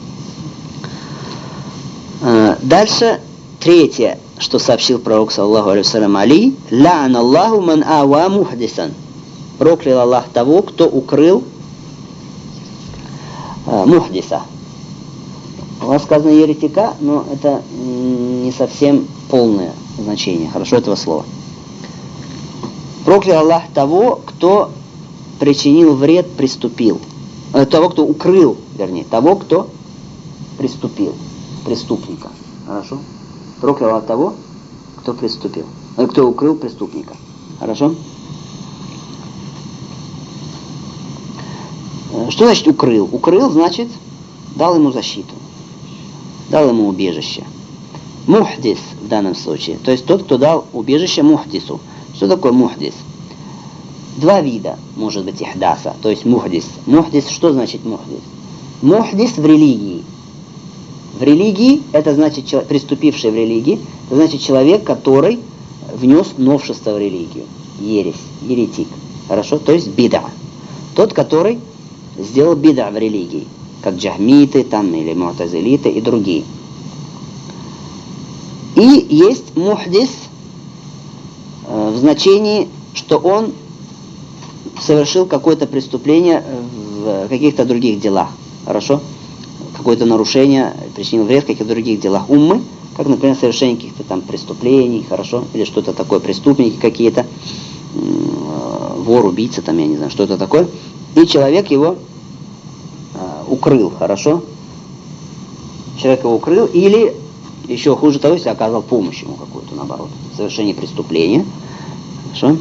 Дальше, третье, что сообщил пророк саллаллаху алейхи вассалям Али, «Ла'ан Аллаху ман ава мухдисан». Проклял Аллах того, кто укрыл мухдиса. У вас сказано еретика, но это не совсем полное значение, хорошо, этого слова. Проклял Аллах того, кто причинил вред, приступил. Того, кто укрыл, вернее, того, кто приступил, преступника. Хорошо? Проклял Аллах того, кто приступил, кто укрыл преступника. Хорошо? Что значит укрыл? Укрыл, значит, дал ему защиту, дал ему убежище. Мухдис в данном случае, то есть тот, кто дал убежище мухдису. Что такое мухдис? Два вида, может быть, ихдаса, то есть мухдис. Мухдис, что значит мухдис? Мухдис в религии. В религии, это значит, приступивший в религии, это значит человек, который внес новшество в религию. Ересь, еретик. Хорошо? То есть бида. Тот, который сделал бида в религии, как джахмиты там, или му'тазилиты и другие. И есть мухдис в значении, что он совершил какое-то преступление в каких-то других делах. Хорошо? Какое-то нарушение, причинил вред в каких-то других делах уммы, как, например, совершение каких-то там преступлений, хорошо? Или что-то такое, преступники какие-то, вор, убийца, там, я не знаю, что-то такое. И человек его укрыл, хорошо? Человек его укрыл, или еще хуже того, если оказал помощь ему какую-то, наоборот, в совершении преступления. Хорошо?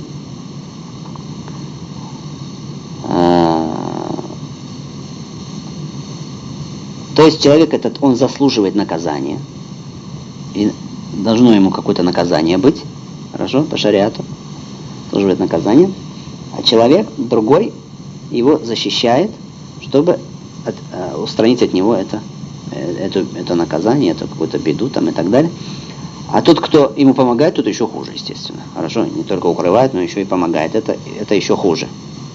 То есть человек этот, он заслуживает наказания. И должно ему какое-то наказание быть. Хорошо? По шариату. Заслуживает наказание. А человек другой его защищает, чтобы устранить от него это наказание, это какую-то беду там и так далее. А тот, кто ему помогает, тот еще хуже, естественно. Хорошо? Не только укрывает, но еще и помогает. Это еще хуже.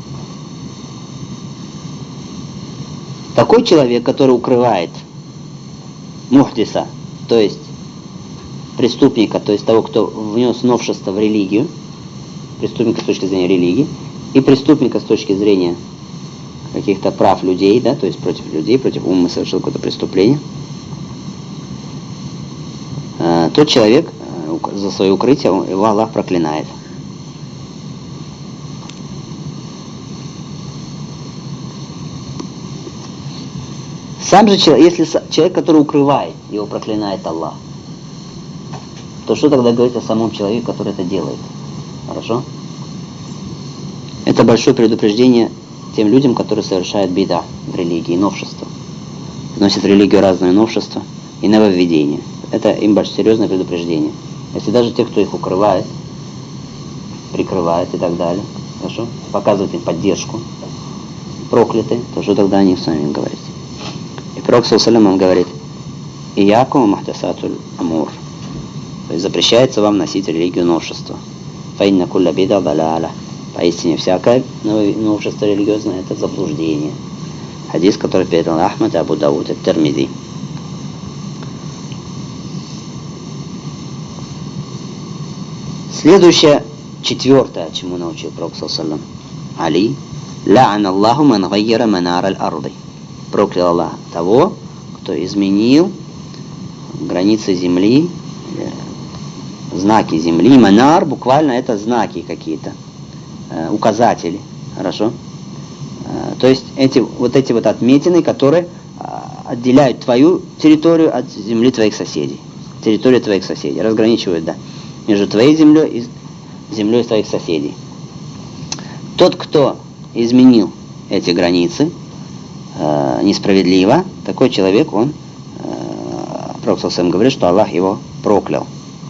Такой человек, который укрывает мухдиса, то есть преступника, то есть того, кто внес новшество в религию, преступника с точки зрения религии, и преступника с точки зрения каких-то прав людей, да, то есть против людей, против умма совершил какое-то преступление, тот человек за свое укрытие, его Аллах проклинает. Сам же человек, если человек, который укрывает, его проклинает Аллах, то что тогда говорить о самом человеке, который это делает? Хорошо? Это большое предупреждение тем людям, которые совершают бида в религии, новшества. Вносят в религию разные новшества и нововведения. Это им большое серьезное предупреждение. Если даже те, кто их укрывает, прикрывает и так далее, хорошо, показывает им поддержку, прокляты, то что тогда о них с вами говорить? И пророк саллаллаху он говорит: «Иякум махтасатуль амур». То есть запрещается вам носить религию новшества. «Фаинна кулля бида даляля». Поистине всякое новшество религиозное – это заблуждение. Хадис, который передал Ахмад и Абу Дауд ат-Тирмизи. Следующее, четвертое, чему научил пророк саллаллаху Али: «Ла'ан Аллаху ман гайяра манар аль-арды». Проклял Аллах того, кто изменил границы земли, знаки земли. Манар буквально это знаки какие-то, указатели, хорошо? То есть эти вот отметины, которые отделяют твою территорию от земли твоих соседей, территорию твоих соседей, разграничивают, да, между твоей землей и землей твоих соседей. Тот, кто изменил эти границы несправедливо, такой человек, он, пророк саллаллаху говорит, что Аллах его проклял.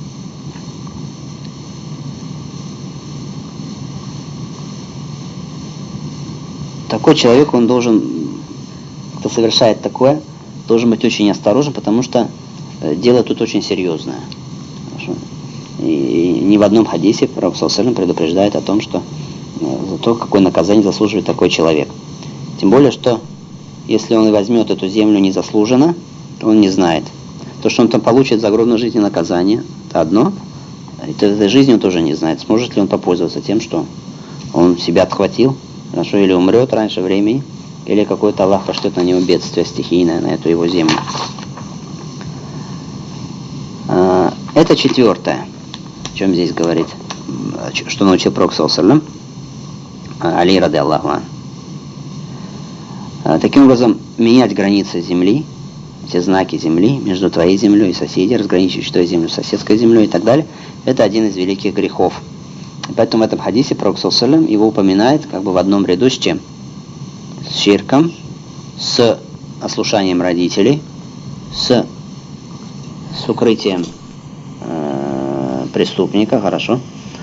Такой человек, он должен, кто совершает такое, должен быть очень осторожен, потому что дело тут очень серьезное. Хорошо? И ни в одном хадисе Пророк саллаллаху алейхи ва саллям предупреждает о том, что за то, какое наказание заслуживает такой человек. Тем более, что если он возьмет эту землю незаслуженно, он не знает. То, что он там получит в загробной жизни наказание, это одно. И в этой жизни он тоже не знает, сможет ли он попользоваться тем, что он себя отхватил, хорошо, или умрет раньше времени, или какой-то Аллах пошлет на него бедствие стихийное, на эту его землю. Это четвертое, о чем здесь говорит, что научил Пророк саллаллаху алейхи ва саллям, Али ради Аллаху ан. Таким образом, менять границы земли, все знаки земли между твоей землей и соседей, разграничивающие твою землю с соседской землей и так далее, это один из великих грехов. И поэтому в этом хадисе Пророк саллаллаху алейхи ва саллям его упоминает как бы в одном ряду с чем? С ширком, с ослушанием родителей, с укрытием преступника, хорошо,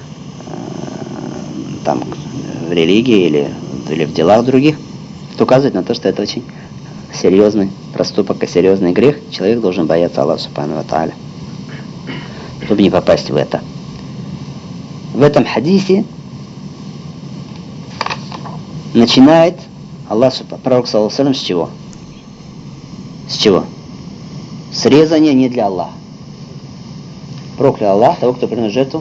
там в религии или в делах других. Это указывает на то, что это очень серьезный проступок и серьезный грех. Человек должен бояться Аллаха субхану ва тааля, чтобы не попасть в это. В этом хадисе начинает Пророк саллаллаху алейхи ва саллям с чего? С чего? Срезание не для Аллаха. Проклял Аллах того, кто приносит жертву.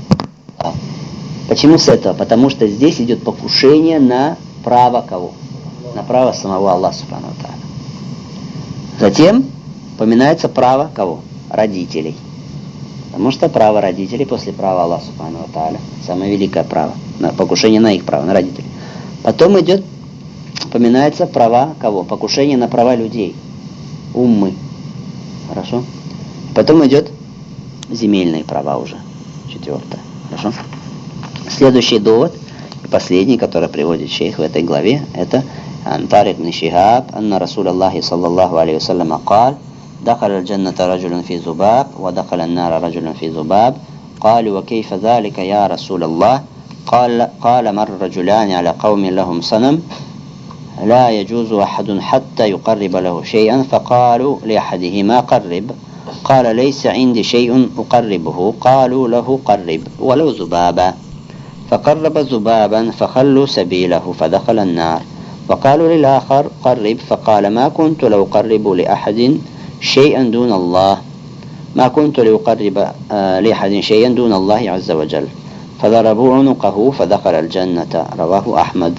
Почему с этого? Потому что здесь идет покушение на право кого? На право самого Аллаха субхану ва тааля. Затем упоминается право кого? Родителей. Потому что право родителей после права Аллаха субхану ва тааля самое великое право. Покушение на их право, на родителей. Потом упоминается права кого? Покушение на права людей. Уммы. Хорошо? Потом идет земельные права уже. Четвертое. Хорошо? Следующий довод, и последний, который приводит шейх в этой главе, это Тарик ибн Шихаб, анна Расул Аллахи саллаллаху алейхи ва саллям قال دخل الجنة رجل في ذباب ودخل النار رجل في ذباب قالوا وكيف ذلك يا رسول الله قال مر رجلان على قوم لهم صنم لا يجوز أحد حتى يقرب له شيئا فقالوا لأحدهما قرب قال ليس عندي شيء أقربه قالوا له قرب ولو ذبابا فقرب ذبابا فخلوا سبيله فدخل النار وقالوا للآخر قرب فقال ما كنت لأقرب لأحد شيئا دون الله ما كنت لأقرب لأحد شيئا دون الله عز وجل فضربوا عنقه فدخل الجنة رواه أحمد.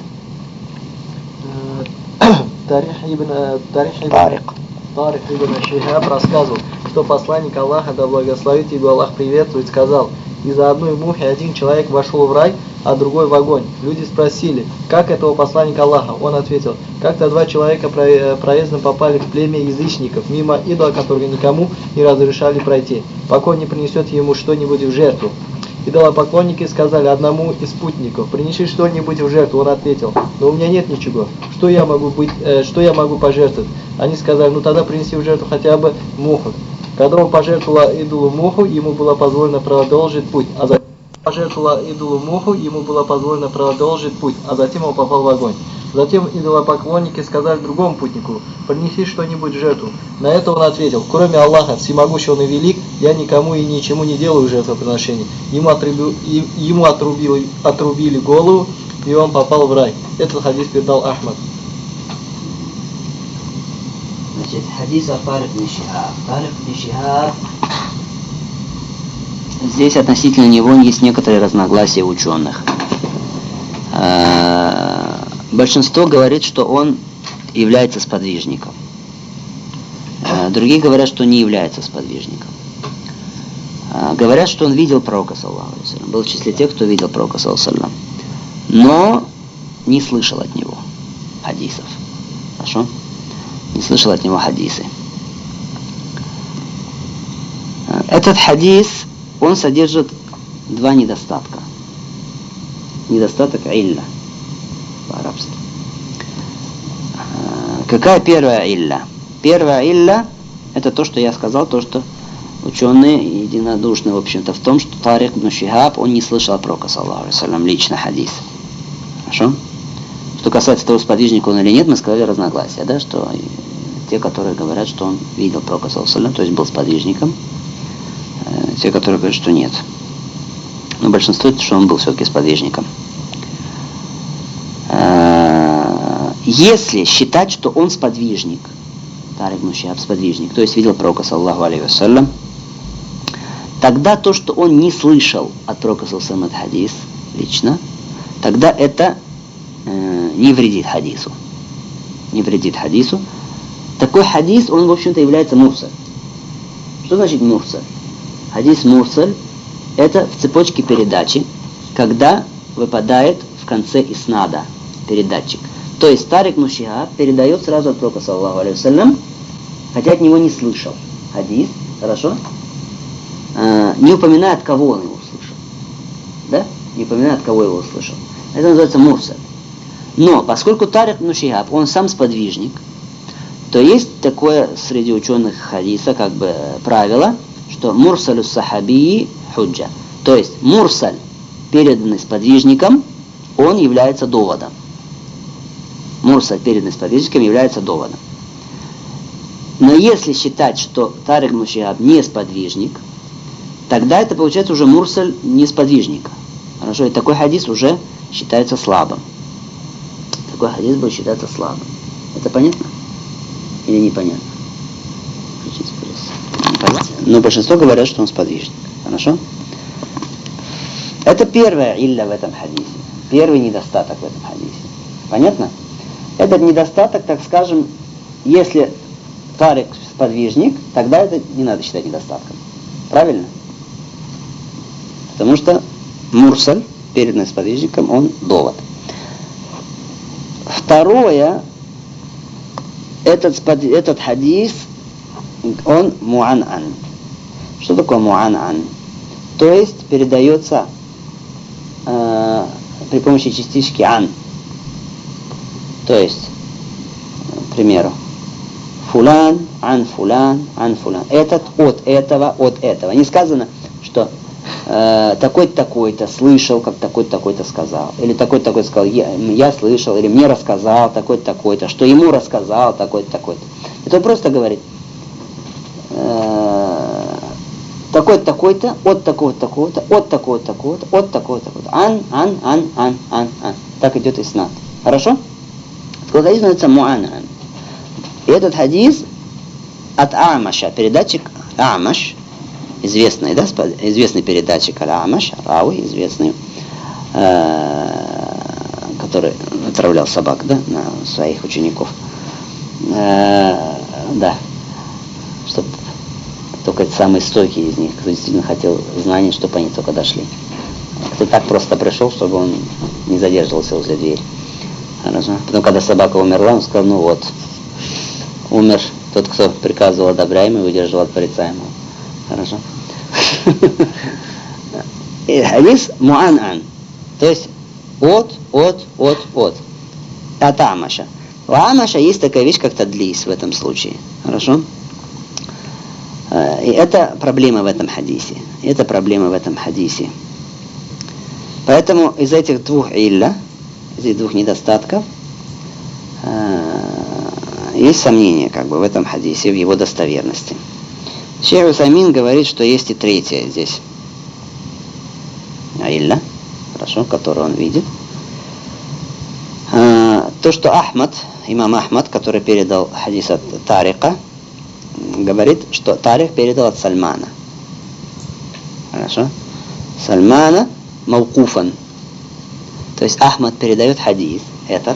Тарик ибн Шихаб рассказывал, что посланник Аллаха, да благословит его Аллах, приветствует, сказал: из-за одной мухи один человек вошел в рай, а другой в огонь. Люди спросили, как этого посланника Аллаха? Он ответил: как-то два человека проездом попали в племя язычников, мимо идола, которого никому не разрешали пройти, пока он не принесет ему что-нибудь в жертву. Идолопоклонники сказали одному из спутников: принеси что-нибудь в жертву. Он ответил: но у меня нет ничего, что я могу пожертвовать? Они сказали: ну тогда принеси в жертву хотя бы муху. Когда он пожертвовал идолу муху, ему было позволено продолжить путь, а затем он попал в огонь. Затем идолопоклонники сказали другому путнику: принеси что-нибудь в жертву. На это он ответил: кроме Аллаха, всемогущего и велик, я никому и ничему не делаю жертвоприношений. Ему отрубили голову, и он попал в рай. Этот хадис передал Ахмад. Значит, хадис о Тарик ибн Шихаб. Тарик ибн Шихаб. Здесь относительно него есть некоторые разногласия ученых. Большинство говорит, что он является сподвижником. Другие говорят, что не является сподвижником. Говорят, что он видел пророка, саллаллаху алейхи ва саллям, был в числе тех, кто видел пророка, саллаллаху алейхи ва саллям, но не слышал от него хадисов. Хорошо? Не слышал от него хадисы. Этот хадис, он содержит два недостатка. Недостаток илля по-арабски. Какая первая илля? Первая илля — это то, что я сказал, то, что ученые единодушны, в общем-то, в том, что Тарик ибн Шихаб, он не слышал от пророка, саллаллаху алейхи ва саллям, лично хадис. Хорошо? Что касается того, сподвижник он или нет, мы сказали разногласия, да, что те, которые говорят, что он видел пророка, то есть был сподвижником. Те, которые говорят, что нет. Но большинство, что он был все-таки сподвижником. Если считать, что он сподвижник, Тарик ибн Шихаб сподвижник, то есть видел пророка, саллаллаху алейхи вассалям, тогда то, что он не слышал от пророка, саллаллаху алейхи вассалям, хадис лично, тогда это не вредит хадису. Не вредит хадису. Такой хадис, он, в общем-то, является мурсаль. Что значит мурсаль? Хадис мурсаль – это в цепочке передачи, когда выпадает в конце иснада передатчик. То есть Тарик ибн Шихаб передает сразу от пророка, саллаллаху алейхи вассалям, хотя от него не слышал хадис, хорошо? Не упоминает, кого он его услышал. Да? Не упоминает, кого его услышал. Это называется мурсаль. Но поскольку Тарик ибн Шихаб, он сам сподвижник, то есть такое среди ученых хадиса как бы правило, что мурсалю сахабии худжа. То есть мурсаль, переданный сподвижником, он является доводом. Мурсаль, переданный сподвижником, является доводом. Но если считать, что Тарик ибн Шихаб не сподвижник, тогда это получается уже мурсаль не сподвижника. Хорошо, и такой хадис уже считается слабым. Такой хадис будет считаться слабым. Это понятно? Или непонятно? Включите, пожалуйста. Непонятно. Но большинство говорят, что он сподвижник. Хорошо? Это первая илля в этом хадисе. Первый недостаток в этом хадисе. Понятно? Этот недостаток, так скажем, если Тарик сподвижник, тогда это не надо считать недостатком. Правильно? Потому что мурсаль, переданный сподвижником, он довод. Второе, этот хадис, он муан-ан. Что такое муан-ан? То есть передается при помощи частички ан. То есть, к примеру, фулан, ан фулан, ан фулан. Этот от этого, от этого. Не сказано, что такой-то, такой-то слышал, как такой-то, такой-то сказал. Или такой-то, такой-то сказал, я слышал, или мне рассказал такой-то, такой-то, что ему рассказал такой-то, такой-то. Это он просто говорит, такой-то, такой-то, от такого-то, такого-то, от такого-то, такого-то, от такого-то, такого-то. Ан. Так идет иснад. Хорошо? Такой хадис называется муан-ан. И этот хадис от Амаша, передатчик Амаш, известный, да, известный передатчик Аль-Амаш, Рауи, известный, который отравлял собак, да, на своих учеников. Да, чтобы только самые стойкие из них, кто действительно хотел знаний, чтобы они только дошли. Кто так просто пришел, чтобы он не задерживался возле двери. Хорошо. Потом, когда собака умерла, он сказал, ну вот, умер тот, кто приказывал одобряемого и удерживал от порицаемого. Хорошо. Хадис муан-ан. То есть от. От Амаша. У Амаша есть такая вещь, как тадлис в этом случае. Хорошо? И это проблема в этом хадисе. Поэтому из этих двух илля, из этих двух недостатков, есть сомнения как бы в этом хадисе, в его достоверности. Шейх Усаймин говорит, что есть и третье здесь. Илля, хорошо, которую он видит. То, что имам Ахмад, который передал хадис от Тарика, говорит, что Тарик передал от Сальмана. Хорошо? Сальмана мавкуфан. То есть Ахмад передает хадис, этот,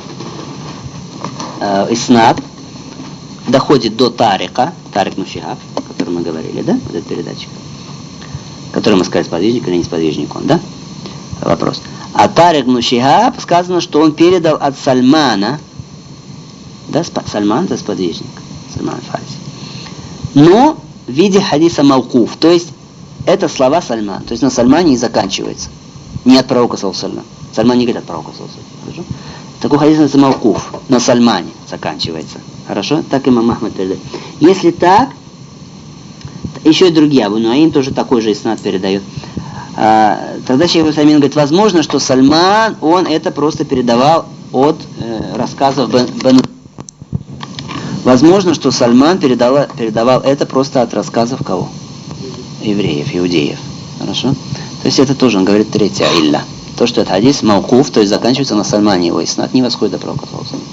иснад, доходит до Тарика, Тарик ибн Шихаб, о котором мы говорили, да, вот этот передатчик, который мы сказали, сподвижник или не сподвижник он, да? Вопрос. А Тарик ибн Шихаб сказано, что он передал от Сальмана, да, Сальман это сподвижник, Сальман Фарси, но в виде хадиса мавкуф, то есть это слова Сальман, то есть на Сальмане и заканчивается, не от пророка саллаллаху алейхи ва саллям. Сальман не говорит от пророка саллаллаху алейхи ва саллям. Такой хадис называется мавкуф, на Сальмане заканчивается. Хорошо? Так имам Ахмад передает. Если так, еще и другие Абу Нуаим тоже такой же иснад передает. Тогда шейх Усаймин говорит, возможно, что Сальман, он это просто передавал от рассказов Возможно, что Сальман передавал это просто от рассказов кого? Евреев, иудеев. Хорошо? То есть это тоже, он говорит, третья илля. То, что это хадис маукуф, то есть заканчивается на Сальмане, его иснад не восходит до пророка.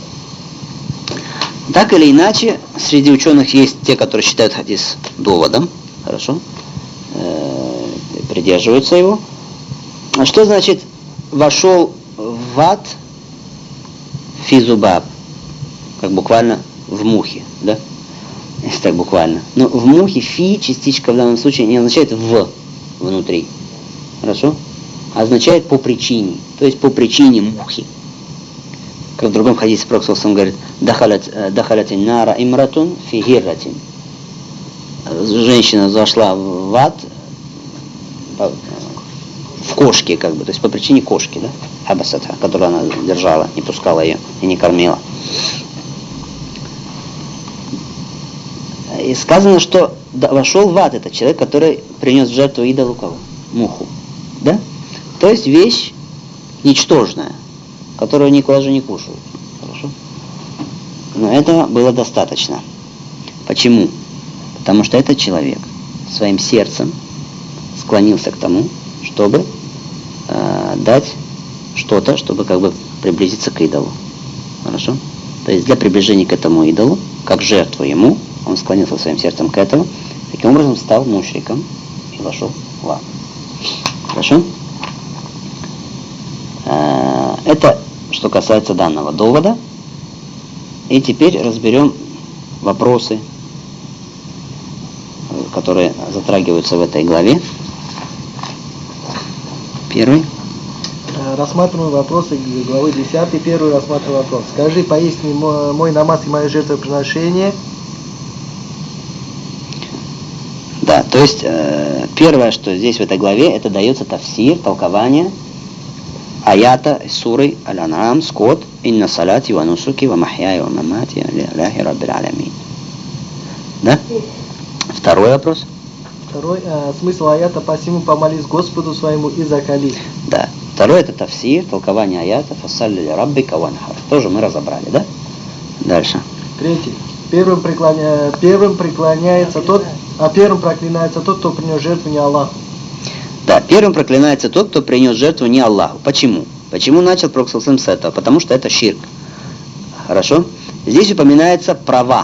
Так или иначе, среди ученых есть те, которые считают хадис доводом. Хорошо? Придерживаются его. А что значит вошел в ад физубаб? Как буквально в мухе, да? Если так буквально. Но в мухе фи, частичка в данном случае, не означает в внутри. Хорошо? А означает по причине. То есть по причине мухи. Как в другом хадисе Пророк говорит, дахалят нара имратун фи гирратин. Женщина зашла в ад в кошке, как бы, то есть по причине кошки, да? Хабасата, которую она держала, не пускала ее и не кормила. И сказано, что вошел в ад этот человек, который принес в жертву идолу кого? Муху. Да? То есть вещь ничтожная, которую никуда же не кушают. Хорошо? Но этого было достаточно. Почему? Потому что этот человек своим сердцем склонился к тому, чтобы дать что-то, чтобы как бы приблизиться к идолу. Хорошо? То есть для приближения к этому идолу, как жертву ему, он склонился своим сердцем к этому, таким образом стал мушриком и вошел в ад. Хорошо? Это что касается данного довода. И теперь разберем вопросы, которые затрагиваются в этой главе. Первый. Рассматриваем вопросы главы 10. Первый рассматриваем вопрос. Скажи, поистине мой намаз и мое жертвоприношение. Да, то есть первое, что здесь в этой главе, это дается тафсир, толкование аята суры Аль-Ан'ам, скот, инна салати ва нусуки ва махьяи ва мамати лилляхи раббил алямин. Да? Второй вопрос. Второй, смысл аята: посему помолись Господу своему и закали. Да. Второй это тафсир, толкование аята фассалли раббика ванхар. Тоже мы разобрали, да? Дальше. Третий. Первым проклинается тот, кто принес жертву не Аллаху. Да, первым проклинается тот, кто принес жертву не Аллаху. Почему? Почему начал Пророк с этого? Потому что это ширк. Хорошо? Здесь упоминается права.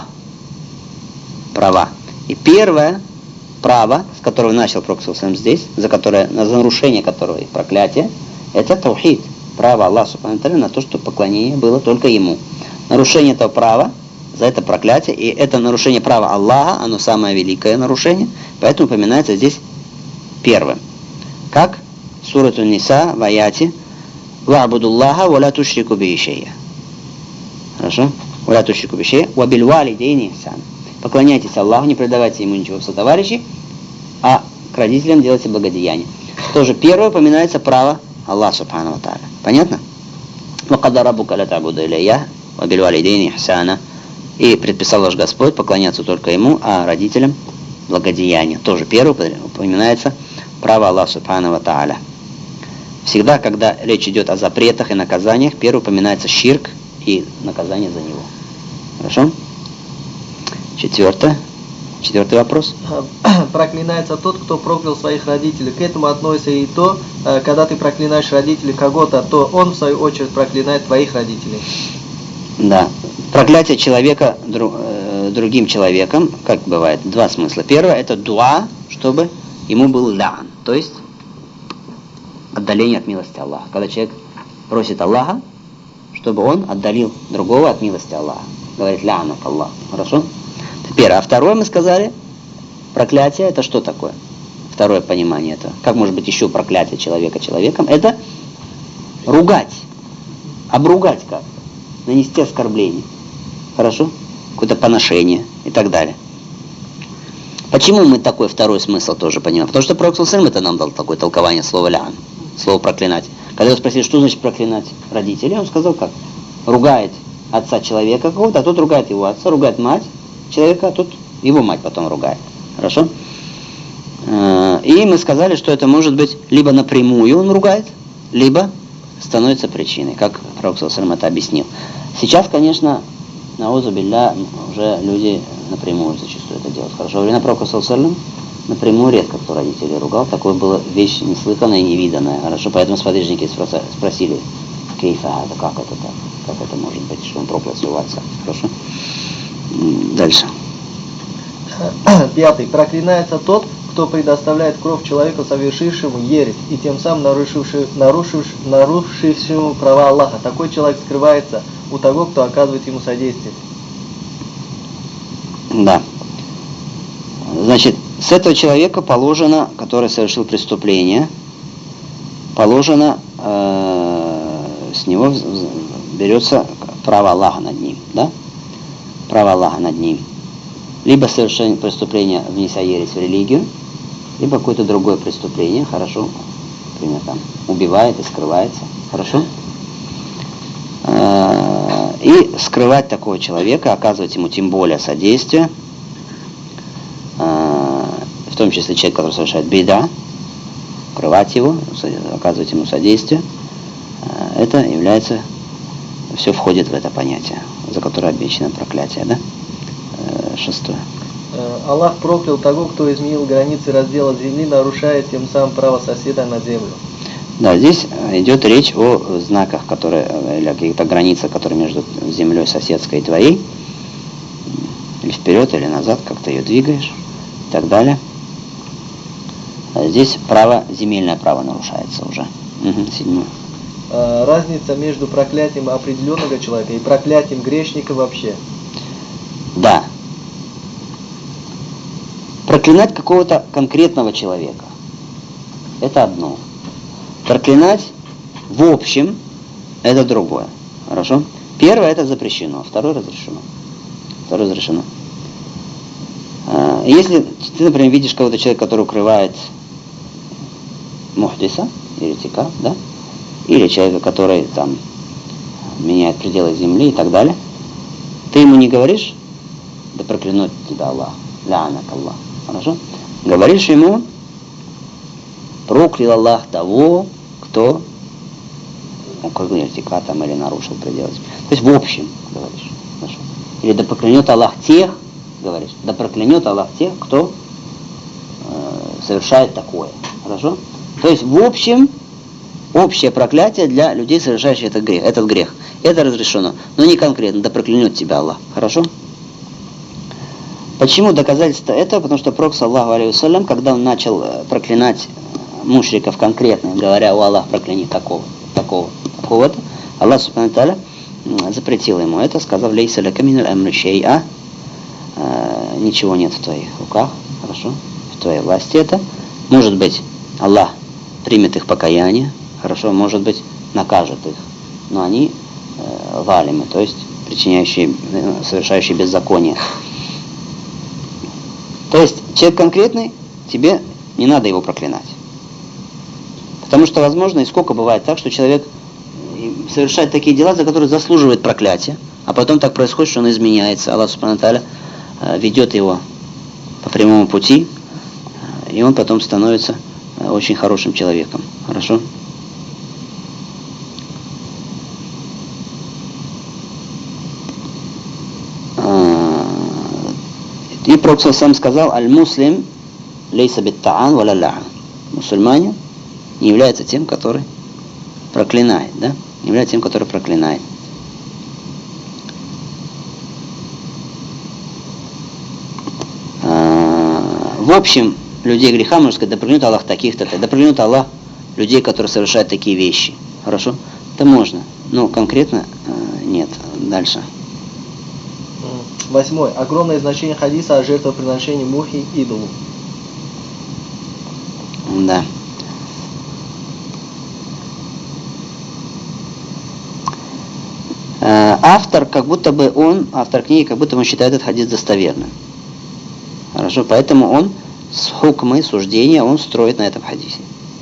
Права. И первое право, с которого начал Пророк здесь, за нарушение которого и проклятие, это таухид. Право Аллаха Субхану ва Тааля на то, что поклонение было только Ему. Нарушение этого права, за это проклятие, и это нарушение права Аллаха, оно самое великое нарушение, поэтому упоминается здесь первым. Как Сурату Ниса в аяте «Ва'будуллаха ва ла тушрику бихи шай'а». Хорошо? «Ва ла тушрику бихи шай'а ва бил валидейни ихсан». Поклоняйтесь Аллаху, не предавайте Ему ничего в сотоварищи, а к родителям делайте благодеяние. Тоже первое упоминается право Аллаха Субхану ва Тааля. Понятно? «Вакада раббука ла та'буду илля ва бил валидейни ихсана». И предписал ваш Господь поклоняться только Ему, а родителям благодеяние. Тоже первое упоминается право Аллаха Субхану ва Тааля. Всегда, когда речь идет о запретах и наказаниях, первое упоминается ширк и наказание за него. Хорошо? Четвертый вопрос. Проклинается тот, кто проклял своих родителей. К этому относится и то, когда ты проклинаешь родителей кого-то, то он, в свою очередь, проклинает твоих родителей. Да. Проклятие человека другим человеком, как бывает, два смысла. Первое, это дуа, чтобы ему был лян, то есть отдаление от милости Аллаха. Когда человек просит Аллаха, чтобы он отдалил другого от милости Аллаха. Говорит лянак Аллах. Хорошо? Это первое. А второе мы сказали, проклятие это что такое? Второе понимание этого. Как может быть еще проклятие человека человеком? Это ругать, обругать как-то, нанести оскорбление. Хорошо? Какое-то поношение и так далее. Почему мы такой второй смысл тоже понимаем? Потому что Пророк это нам дал такое толкование слова лян, слово проклинать. Когда его спросили, что значит проклинать родителей, он сказал как? Ругает отца человека какого-то, а тот ругает его отца, ругает мать человека, а тот его мать потом ругает. Хорошо? И мы сказали, что это может быть либо напрямую он ругает, либо становится причиной, как Пророк это объяснил. Сейчас, конечно, наузу билля, уже люди напрямую зачастую это делают. Хорошо, во время пророка саллаллаху напрямую редко кто родителей ругал, такое была вещь неслыханная и невиданная. Хорошо, поэтому сподвижники спросили, кейфа, как это так? Как это может быть, что он проклял своего отца? Хорошо? Дальше. 5. Проклинается тот, кто предоставляет кровь человеку, совершившему ересь, и тем самым нарушившему права Аллаха. Такой человек скрывается у того, кто оказывает ему содействие. Да. Значит, с этого человека положено, который совершил преступление, положено, с него берется право Аллаха над ним, да? Право Аллаха над ним. Либо совершение преступления, внеся ересь в религию, либо какое-то другое преступление, хорошо, например, там, убивает и скрывается, хорошо? И скрывать такого человека, оказывать ему тем более содействие, в том числе человек, который совершает беда, скрывать его, оказывать ему содействие, это является, все входит в это понятие, за которое обещано проклятие, да? 6. Аллах проклял того, кто изменил границы раздела земли, нарушая тем самым право соседа на землю. Да, здесь идет речь о знаках, которые, или каких-то границах, которые между землей соседской и твоей, или вперед, или назад, как ты ее двигаешь, и так далее. Здесь земельное право нарушается уже. 7. Разница между проклятием определенного человека и проклятием грешника вообще. Да. Проклинать какого-то конкретного человека – это одно. Проклинать в общем – это другое. Хорошо? Первое – это запрещено, второе – разрешено. Второе – разрешено. Если ты, например, видишь кого-то человека, который укрывает мухдиса, еретика, да? Или человека, который там меняет пределы земли и так далее, ты ему не говоришь, да проклянет тебя Аллах, лянак Аллах, хорошо? Говоришь ему, проклял Аллах того, кто укрыл еретика там или нарушил пределы земли. То есть в общем говоришь, хорошо? Или да проклянет Аллах тех, говоришь, да проклянет Аллах тех, кто совершает такое, хорошо? То есть в общем, общее проклятие для людей, совершающих этот грех. Это разрешено, но не конкретно, да проклянет тебя Аллах, хорошо? Почему доказательство этого? Потому что Пророк, саллаллаху алейхи вассалям, когда он начал проклинать мушриков конкретно, говоря, о Аллах, прокляни такого-то, Аллах, субхану тааля, запретил ему это, сказав, лейса лака миналь амри шей'a, ничего нет в твоих руках, хорошо, в твоей власти это. Может быть, Аллах примет их покаяние, хорошо, может быть, накажет их, но они валимы, то есть совершающие беззаконие. То есть человек конкретный, тебе не надо его проклинать. Потому что, возможно, и сколько бывает так, что человек совершает такие дела, за которые заслуживает проклятия, а потом так происходит, что он изменяется. Аллах субхану тааля ведет его по прямому пути, и он потом становится очень хорошим человеком. Хорошо? И Пророк сам сказал, аль-муслим лейса бит-та'ан ва ла-ла'ан. Мусульманин не является тем, который проклинает, да? Не является тем, который проклинает. В общем, людей греха, можно сказать, да проклянет Аллах таких-то, да проклянет Аллах людей, которые совершают такие вещи. Хорошо? Это можно. Но конкретно нет. Дальше. 8. Огромное значение хадиса о жертвоприношении мухи идолу. Да. Автор книги, как будто бы он считает этот хадис достоверным. Хорошо, поэтому он с хукмы, суждения, он строит на этом хадисе.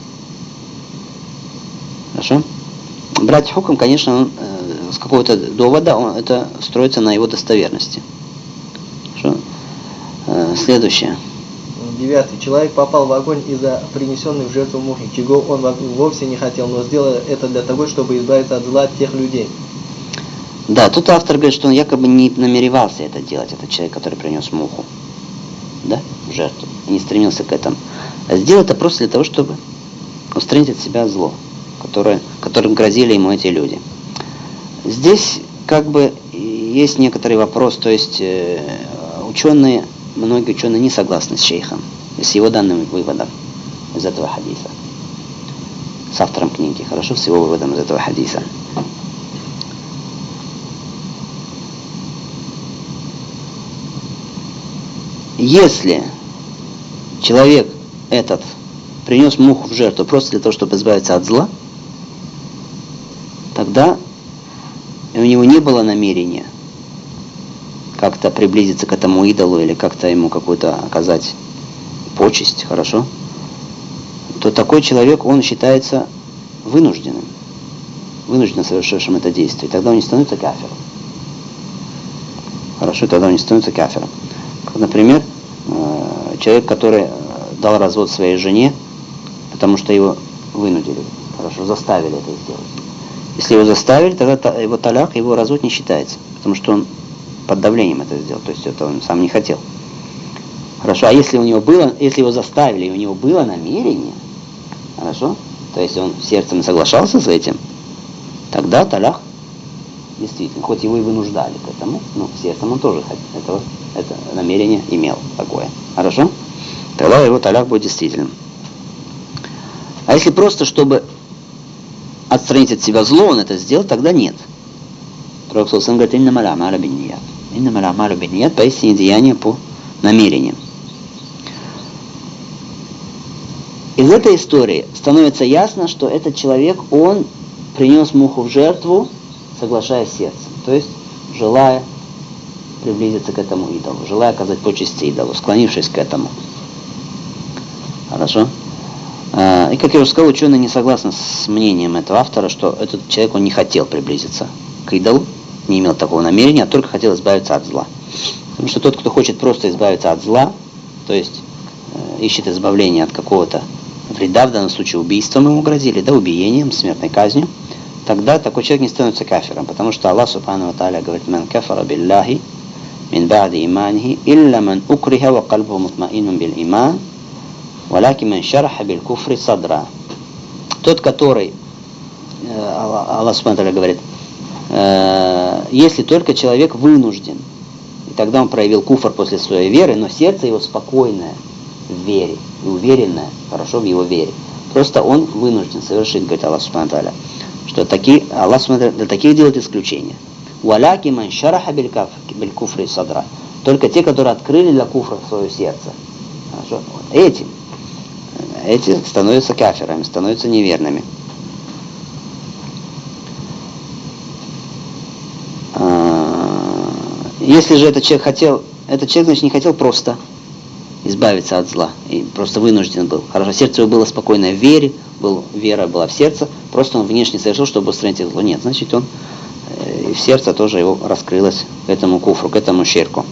Хорошо? Брать хукм, конечно, он, с какого-то довода, это строится на его достоверности. Хорошо? Следующее. 9. Человек попал в огонь из-за принесенной в жертву мухи, чего он вовсе не хотел, но сделал это для того, чтобы избавиться от зла тех людей. Да, тут автор говорит, что он якобы не намеревался это делать, этот человек, который принес муху, да, в жертву, и не стремился к этому. А сделал это просто для того, чтобы устранить от себя зло, которым грозили ему эти люди. Здесь как бы есть некоторый вопрос, то есть многие ученые не согласны с шейхом, с его данными выводом из этого хадиса, с автором книги, хорошо, с его выводом из этого хадиса. Если человек этот принес муху в жертву просто для того, чтобы избавиться от зла, тогда у него не было намерения как-то приблизиться к этому идолу или как-то ему какую-то оказать почесть, хорошо, то такой человек, он считается вынужденно совершившим это действие. Тогда он не становится кафиром. Хорошо, тогда он не становится кафиром. Как, например, человек, который дал развод своей жене, потому что его вынудили, хорошо, заставили это сделать. Если его заставили, тогда его таляк, его развод не считается, потому что он под давлением это сделал, то есть это он сам не хотел. Хорошо, а если его заставили, и у него было намерение, хорошо, то есть он сердцем соглашался с этим, тогда таляк действительно, хоть его и вынуждали к этому, но сердцем он тоже это намерение имел такое. Хорошо? Тогда его таляк будет действительным. А если просто, чтобы отстранить от себя зло, он это сделал, тогда нет. Пророк Сулсам говорит, иннамал амалу бинният. Иннамал амалу бинният, поистине деяние по намерениям. Из этой истории становится ясно, что этот человек, он принес муху в жертву, соглашаясь с сердцем. То есть, желая приблизиться к этому идолу, желая оказать почести идолу, склонившись к этому. Хорошо? И, как я уже сказал, ученые не согласны с мнением этого автора, что этот человек, он не хотел приблизиться к идолу, не имел такого намерения, а только хотел избавиться от зла. Потому что тот, кто хочет просто избавиться от зла, то есть ищет избавления от какого-то вреда, в данном случае убийством ему грозили, да, убиением, смертной казнью, тогда такой человек не становится кафиром, потому что Аллах Субхану ва Тааля говорит, «Ман кафара биллахи мин ба'ди иманихи, илля ман укриха ва кальбу мутмаинун бил иман, валяки ман шараха бил куфри садра». Тот, который, Аллах Субхану ва Тааля говорит, если только человек вынужден, и тогда он проявил куфр после своей веры, но сердце его спокойное в вере, и уверенное, хорошо в его вере. Просто он вынужден совершить, говорит Аллах Субхану ва Тааля, что Аллах для таких делает исключение. Валяки ман шараха биль куфри садра. Только те, которые открыли для куфра свое сердце. Хорошо? Эти становятся кафирами, становятся неверными. Если же этот человек, значит, не хотел просто избавиться от зла, и просто вынужден был. Хорошо, сердце его было спокойное в вере, вера была в сердце, просто он внешне совершил, чтобы устранить зло. Нет, значит, он и в сердце тоже его раскрылось к этому куфру, к этому ширку.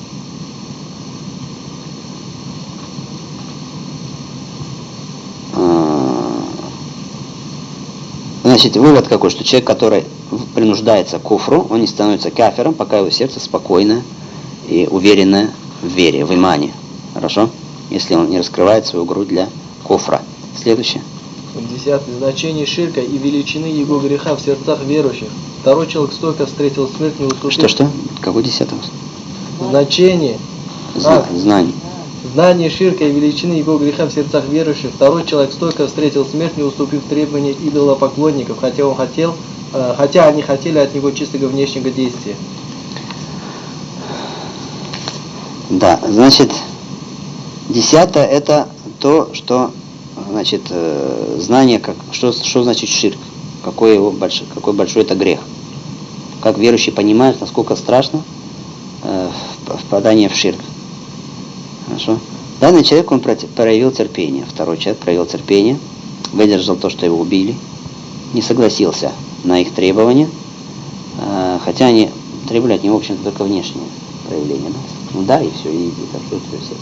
Значит, вывод какой, что человек, который принуждается к куфру, он не становится кафиром, пока его сердце спокойное и уверенное в вере, в имане. Хорошо? Если он не раскрывает свою грудь для куфра. Следующее. 10. Значение ширка и величины его греха в сердцах верующих. Второй человек стойко встретил смерть, не уступив. Что? Какой 10? Значение. Знание. Знание ширка и величины его греха в сердцах верующих. Второй человек стойко встретил смерть, не уступив требованиям идолопоклонников, хотя они хотели от него чистого внешнего действия. Да, значит, 10 это то, что, значит, знание, что значит ширк, какой большой это грех. Как верующие понимают, насколько страшно впадание в ширк. Хорошо. Данный человек, он проявил терпение. Второй человек проявил терпение, выдержал то, что его убили, не согласился на их требования, хотя они требовали от него, в общем-то, только внешнее проявление. Ну да, и все, и иди, так что это все.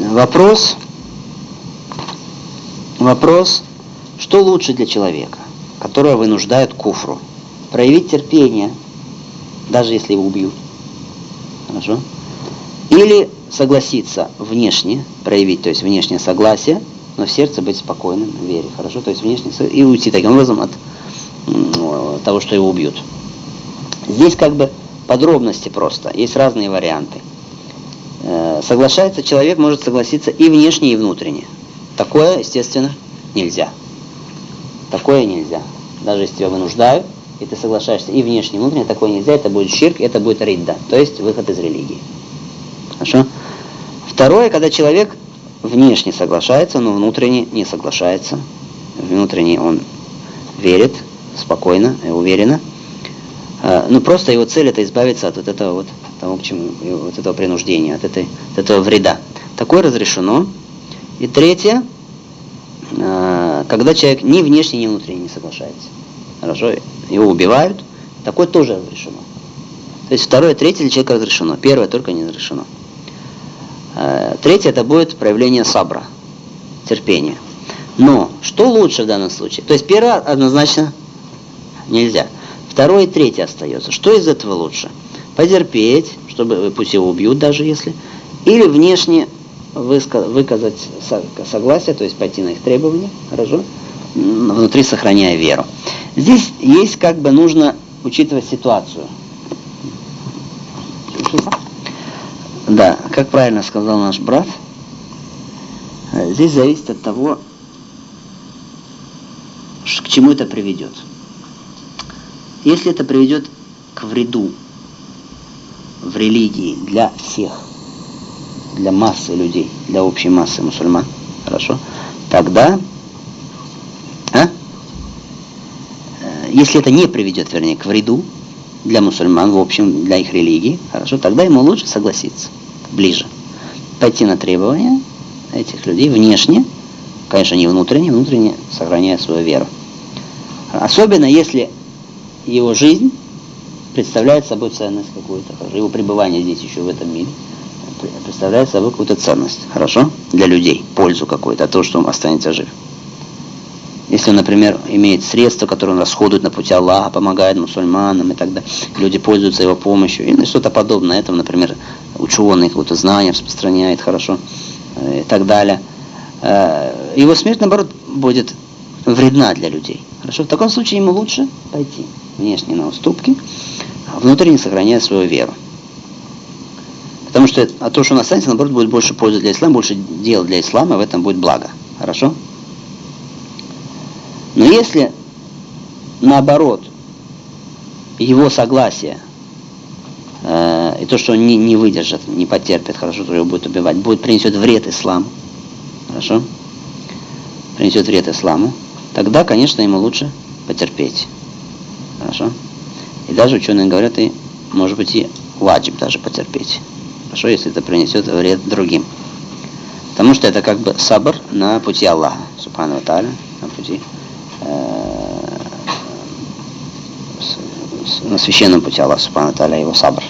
Хорошо. Вопрос, что лучше для человека? которого вынуждают к куфру. Проявить терпение, даже если его убьют. Хорошо? Или согласиться внешне, проявить, то есть внешнее согласие, но в сердце быть спокойным, в вере. Хорошо? То есть внешне и уйти таким образом от того, что его убьют. Здесь как бы подробности просто. Есть разные варианты. Соглашается человек, может согласиться и внешне, и внутренне. Такое, естественно, нельзя. Такое нельзя. Даже если тебя вынуждают, и ты соглашаешься и внешне, и внутренне, такое нельзя. Это будет ширк, это будет ридда. То есть выход из религии. Хорошо? Второе, когда человек внешне соглашается, но внутренне не соглашается. Внутренне он верит спокойно и уверенно. Но просто его цель — это избавиться от вот этого вот того, к чему, вот этого принуждения, от этого вреда. Такое разрешено. И третье, когда человек ни внешне, ни внутренне не соглашается. Хорошо? Его убивают. Такое тоже разрешено. То есть второе, третье для человека разрешено. Первое только не разрешено. Третье — это будет проявление сабра, терпения. Но что лучше в данном случае? То есть первое однозначно нельзя. Второе и третье остается. Что из этого лучше? Потерпеть, чтобы пусть его убьют даже если, или внешне выказать согласие, то есть пойти на их требования, хорошо? Внутри сохраняя веру. Здесь есть как бы нужно учитывать ситуацию. Да, как правильно сказал наш брат, здесь зависит от того, к чему это приведет. Если это приведет к вреду в религии для всех, для массы людей, для общей массы мусульман, хорошо, тогда, если это не приведет, вернее, к вреду для мусульман, в общем, для их религии, хорошо, тогда ему лучше согласиться ближе, пойти на требования этих людей внешне, конечно, не внутренне, внутренне сохраняя свою веру. Особенно если его жизнь представляет собой ценность какую-то, хорошо, его пребывание здесь еще в этом мире представляет собой какую-то ценность, хорошо, для людей, пользу какую-то, от того, что он останется жив. Если он, например, имеет средства, которые он расходует на пути Аллаха, помогает мусульманам и так далее, люди пользуются его помощью, или что-то подобное этому, например, ученый какое-то знание распространяет, хорошо, и так далее. Его смерть, наоборот, будет вредна для людей. Хорошо, в таком случае ему лучше пойти внешне на уступки, а внутренне сохраняя свою веру. Потому что то, что он останется, наоборот, будет больше пользы для ислама, больше дел для ислама, в этом будет благо. Хорошо? Но если, наоборот, его согласие и то, что он не выдержит, не потерпит, хорошо, то его будет убивать, принесет вред исламу, хорошо? Принесет вред исламу, тогда, конечно, ему лучше потерпеть. Хорошо? И даже ученые говорят, и, может быть, и ваджиб даже потерпеть. Хорошо, если это принесет вред другим. Потому что это как бы сабр на пути Аллаха, субхану ва тааля, на пути на священном пути Аллаха, субхану ва тааля, его сабр.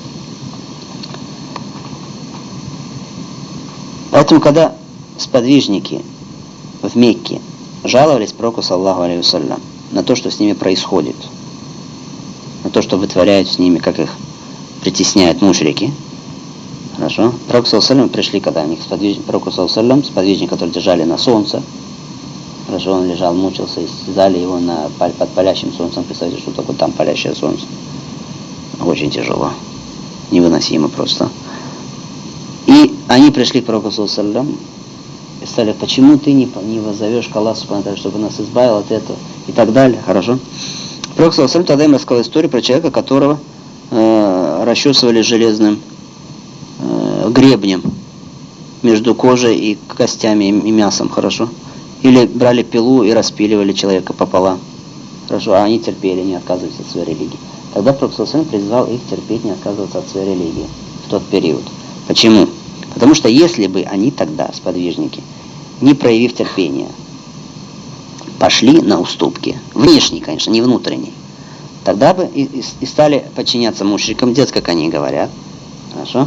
Поэтому, когда сподвижники в Мекке жаловались пророку, саллаллаху алейхи вассалям, на то, что с ними происходит, на то, что вытворяют с ними, как их притесняют мушрики, хорошо, пророк, саллаллаху алейхи вассалям, пришли, когда они пророку, саллаллаху алейхи вассалям, сподвижники, которые держали на солнце, хорошо, он лежал, мучился, и связали его под палящим солнцем. Представьте, что такое там палящее солнце. Очень тяжело, невыносимо просто. И они пришли к пророку, саллаллаху алейхи вассалям, и сказали, почему ты не воззовешь к Аллаху, чтобы нас избавил от этого, и так далее, хорошо. Пророк, саллаллаху алейхи вассалям, тогда им рассказал историю про человека, которого расчесывали железным гребнем между кожей и костями и мясом, хорошо. Или брали пилу и распиливали человека пополам, хорошо, а они терпели, не отказывались от своей религии. Тогда Пророк, саллаллаху алейхи вассалям, призвал их терпеть, не отказываться от своей религии в тот период. Почему? Потому что если бы они тогда, сподвижники, не проявив терпения, пошли на уступки, внешние, конечно, не внутренние, тогда бы и стали подчиняться мушрикам, делать, как они говорят, хорошо?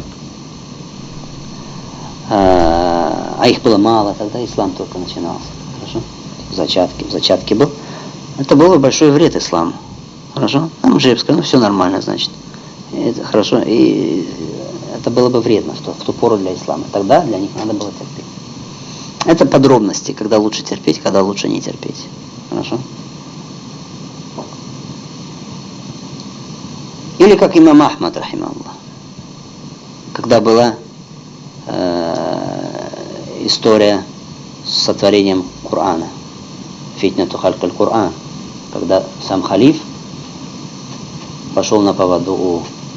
А их было мало, тогда ислам только начинался, хорошо? В зачатке был. это был бы большой вред исламу. Хорошо? Там же я бы сказал, ну все нормально, значит. Это хорошо. И это было бы вредно в ту пору для ислама. Тогда для них надо было терпеть. Это подробности, когда лучше терпеть, когда лучше не терпеть. Хорошо? Или как имам Ахмад, рахимахуллах, когда была история с сотворением Корана, фитнату халькаль Коран, когда сам халиф пошел на поводу у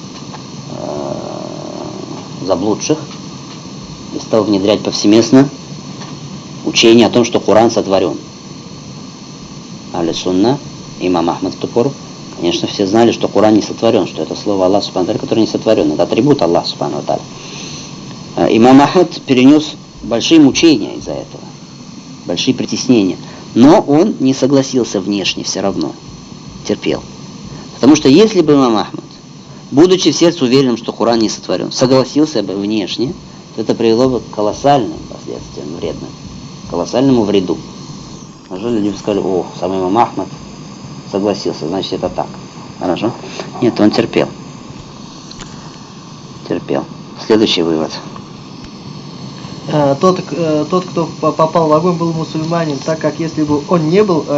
заблудших и стал внедрять повсеместно учение о том, что Коран сотворен. Ахлю сунна, имам Ахмад в ту пору, конечно, все знали, что Коран не сотворен, что это слово Аллаха субхану ва тааля, которое не сотворен, это атрибут Аллаха субхану ва тааля. Имам Ахмад перенес большие мучения из-за этого, большие притеснения, но он не согласился внешне все равно, терпел. Потому что если бы имам Ахмад, будучи в сердце уверенным, что Коран не сотворен, согласился бы внешне, то это привело бы к колоссальным последствиям вредным, колоссальному вреду. А же люди бы сказали: о, сам имам Ахмад согласился, значит это так. Хорошо? Нет, он терпел. Терпел. Следующий вывод. Тот, кто попал в огонь, был мусульманин, так как если бы он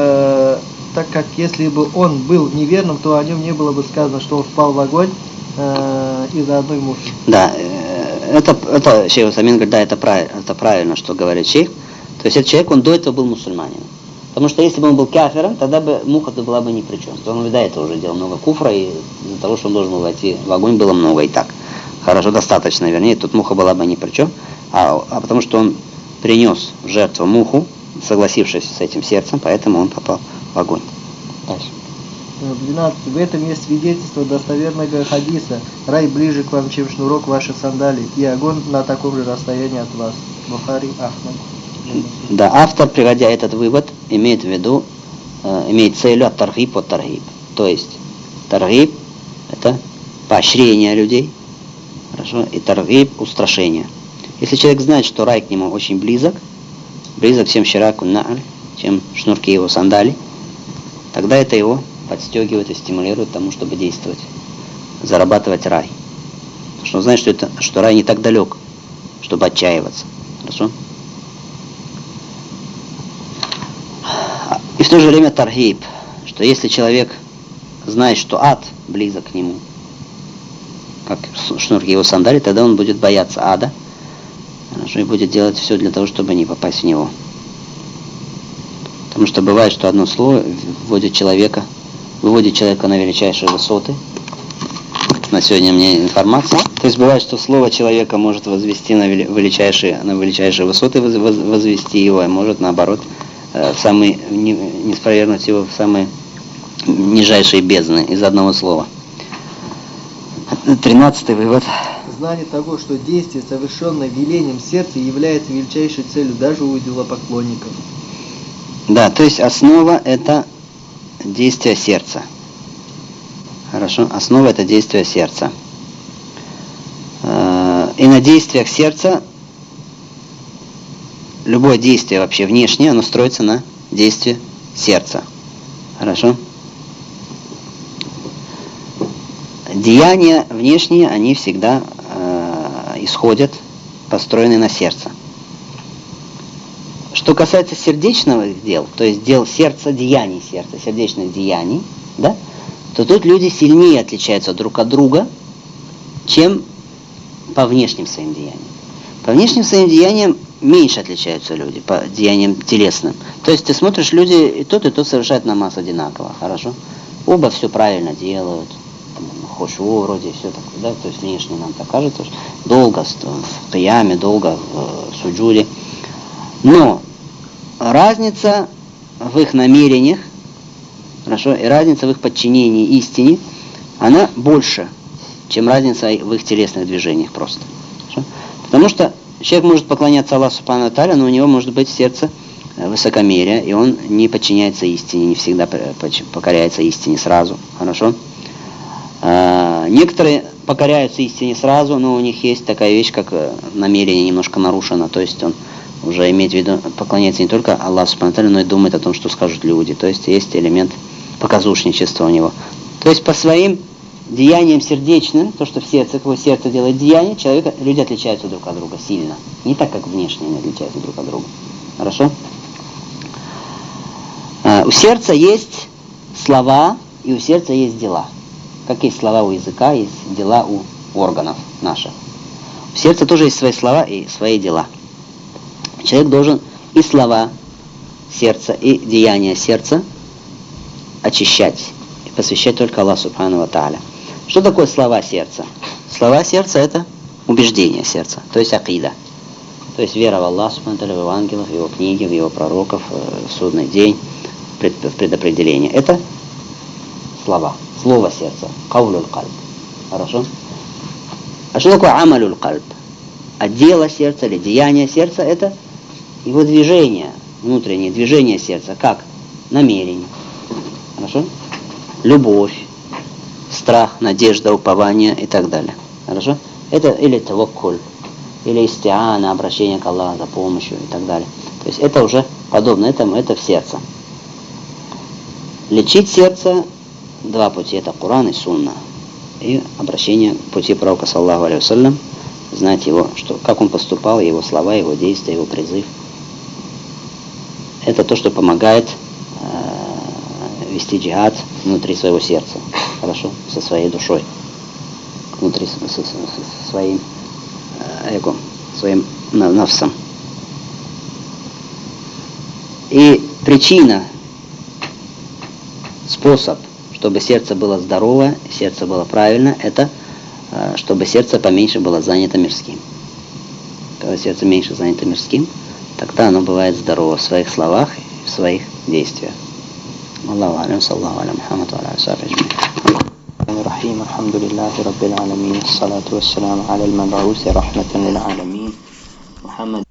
был неверным, то о нем не было бы сказано, что он впал в огонь из-за одной мухи. Да, это шейх Усамин говорит, да, это правильно, что говорит шейх. То есть этот человек, он до этого был мусульманином. Потому что если бы он был кафиром, тогда бы муха-то была бы ни при чем. Он до этого уже делал много куфра, и из-за того, что он должен был войти в огонь, было много и так. Хорошо, достаточно, вернее, тут муха была бы ни при чем. А потому что он принес в жертву муху, согласившись с этим сердцем, поэтому он попал в огонь. Дальше. 12. В этом есть свидетельство достоверного хадиса. Рай ближе к вам, чем шнурок ваших сандалий, и огонь на таком же расстоянии от вас. Бухари, Ахмад. Да, автор, приводя этот вывод, имеет в виду, имеет целью ат-таргиб от таргиб. То есть таргиб — это поощрение людей, хорошо, и таргиб — устрашение. Если человек знает, что рай к нему очень близок, чем шираку на'аль, чем шнурки его сандали, тогда это его подстегивает и стимулирует к тому, чтобы действовать, зарабатывать рай. Потому что он знает, что рай не так далек, чтобы отчаиваться. Хорошо? И в то же время таргиб, что если человек знает, что ад близок к нему, как шнурки его сандали, тогда он будет бояться ада, хорошо, и будет делать все для того, чтобы не попасть в него. Потому что бывает, что одно слово выводит человека на величайшие высоты. На сегодня у меня информация. То есть бывает, что слово человека может возвести на величайшие высоты, возвести его, а может наоборот не спровергнуть его в самые нижайшие бездны из одного слова. 13-й вывод. Знание того, что действие, совершенное велением сердца, является величайшей целью даже у идолопоклонников. Да, то есть основа — это действие сердца. Хорошо? Основа — это действие сердца. И на действиях сердца любое действие вообще внешнее, оно строится на действии сердца. Хорошо? Деяния внешние, они всегда исходят, построены на сердце. Что касается сердечных дел, то есть дел сердца, деяний сердца, сердечных деяний, да, то тут люди сильнее отличаются друг от друга, чем по внешним своим деяниям. По внешним своим деяниям меньше отличаются люди, по деяниям телесным. То есть ты смотришь, люди и тот совершают намаз одинаково, хорошо? Оба все правильно делают, хошуа вроде, все такое, да, то есть внешне нам так кажется, что долго в кияме, долго в суджуде. Но разница в их намерениях, хорошо, и разница в их подчинении истине, она больше, чем разница в их телесных движениях просто. Хорошо? Потому что человек может поклоняться Аллаху субхану ва тааля, но у него может быть в сердце высокомерие, и он не подчиняется истине, не всегда покоряется истине сразу. Хорошо? Некоторые покоряются истине сразу, но у них есть такая вещь, как намерение немножко нарушено, то есть он уже иметь в виду, поклоняется не только Аллаху Субхану ва Тааля, но и думает о том, что скажут люди. То есть есть элемент показушничества у него. То есть по своим деяниям сердечным, то, что в сердце, какое сердце делает деяние, люди отличаются друг от друга сильно. Не так, как внешне они отличаются друг от друга. Хорошо? У сердца есть слова, и у сердца есть дела. Как есть слова у языка, есть дела у органов наших. В сердце тоже есть свои слова и свои дела. Человек должен и слова сердца, и деяния сердца очищать и посвящать только Аллаху Субхану ва Тааля. Что такое слова сердца? Слова сердца — это убеждение сердца, то есть акида. То есть вера в Аллаха Субхану ва Тааля, в Евангелиях, в Его книги, в Его пророков, в судный день, в предопределение. Это слова, слово сердца, каулюль кальб. Хорошо? А что такое амалюль кальб? А дело сердца или деяние сердца — это его движение, внутреннее движение сердца, как намерение. Хорошо? Любовь, страх, надежда, упование и так далее. Хорошо? Это или таваккуль, или истиана, обращение к Аллаху за помощью и так далее. То есть это уже подобно этому, это в сердце. Лечить сердце два пути, это Коран и Сунна. И обращение к пути пророка, саллаллаху алейхи вассалям, знать его, как он поступал, его слова, его действия, его призыв. Это то, что помогает вести джихад внутри своего сердца. Хорошо? Со своей душой. Внутри своим эго, своим нафсом. И причина, способ, чтобы сердце было здоровое, сердце было правильно, это чтобы сердце поменьше было занято мирским. Когда сердце меньше занято мирским, тогда оно бывает здорово в своих словах и в своих действиях. Аллаху алям, саллаху алям, Мухаммад ва аля сахбихи аджмаин. Рахим, алхамдулиллахи раббил аламин, ассалату вассаляму аля аль-маб'уси рахматан лил аламин. Мухаммад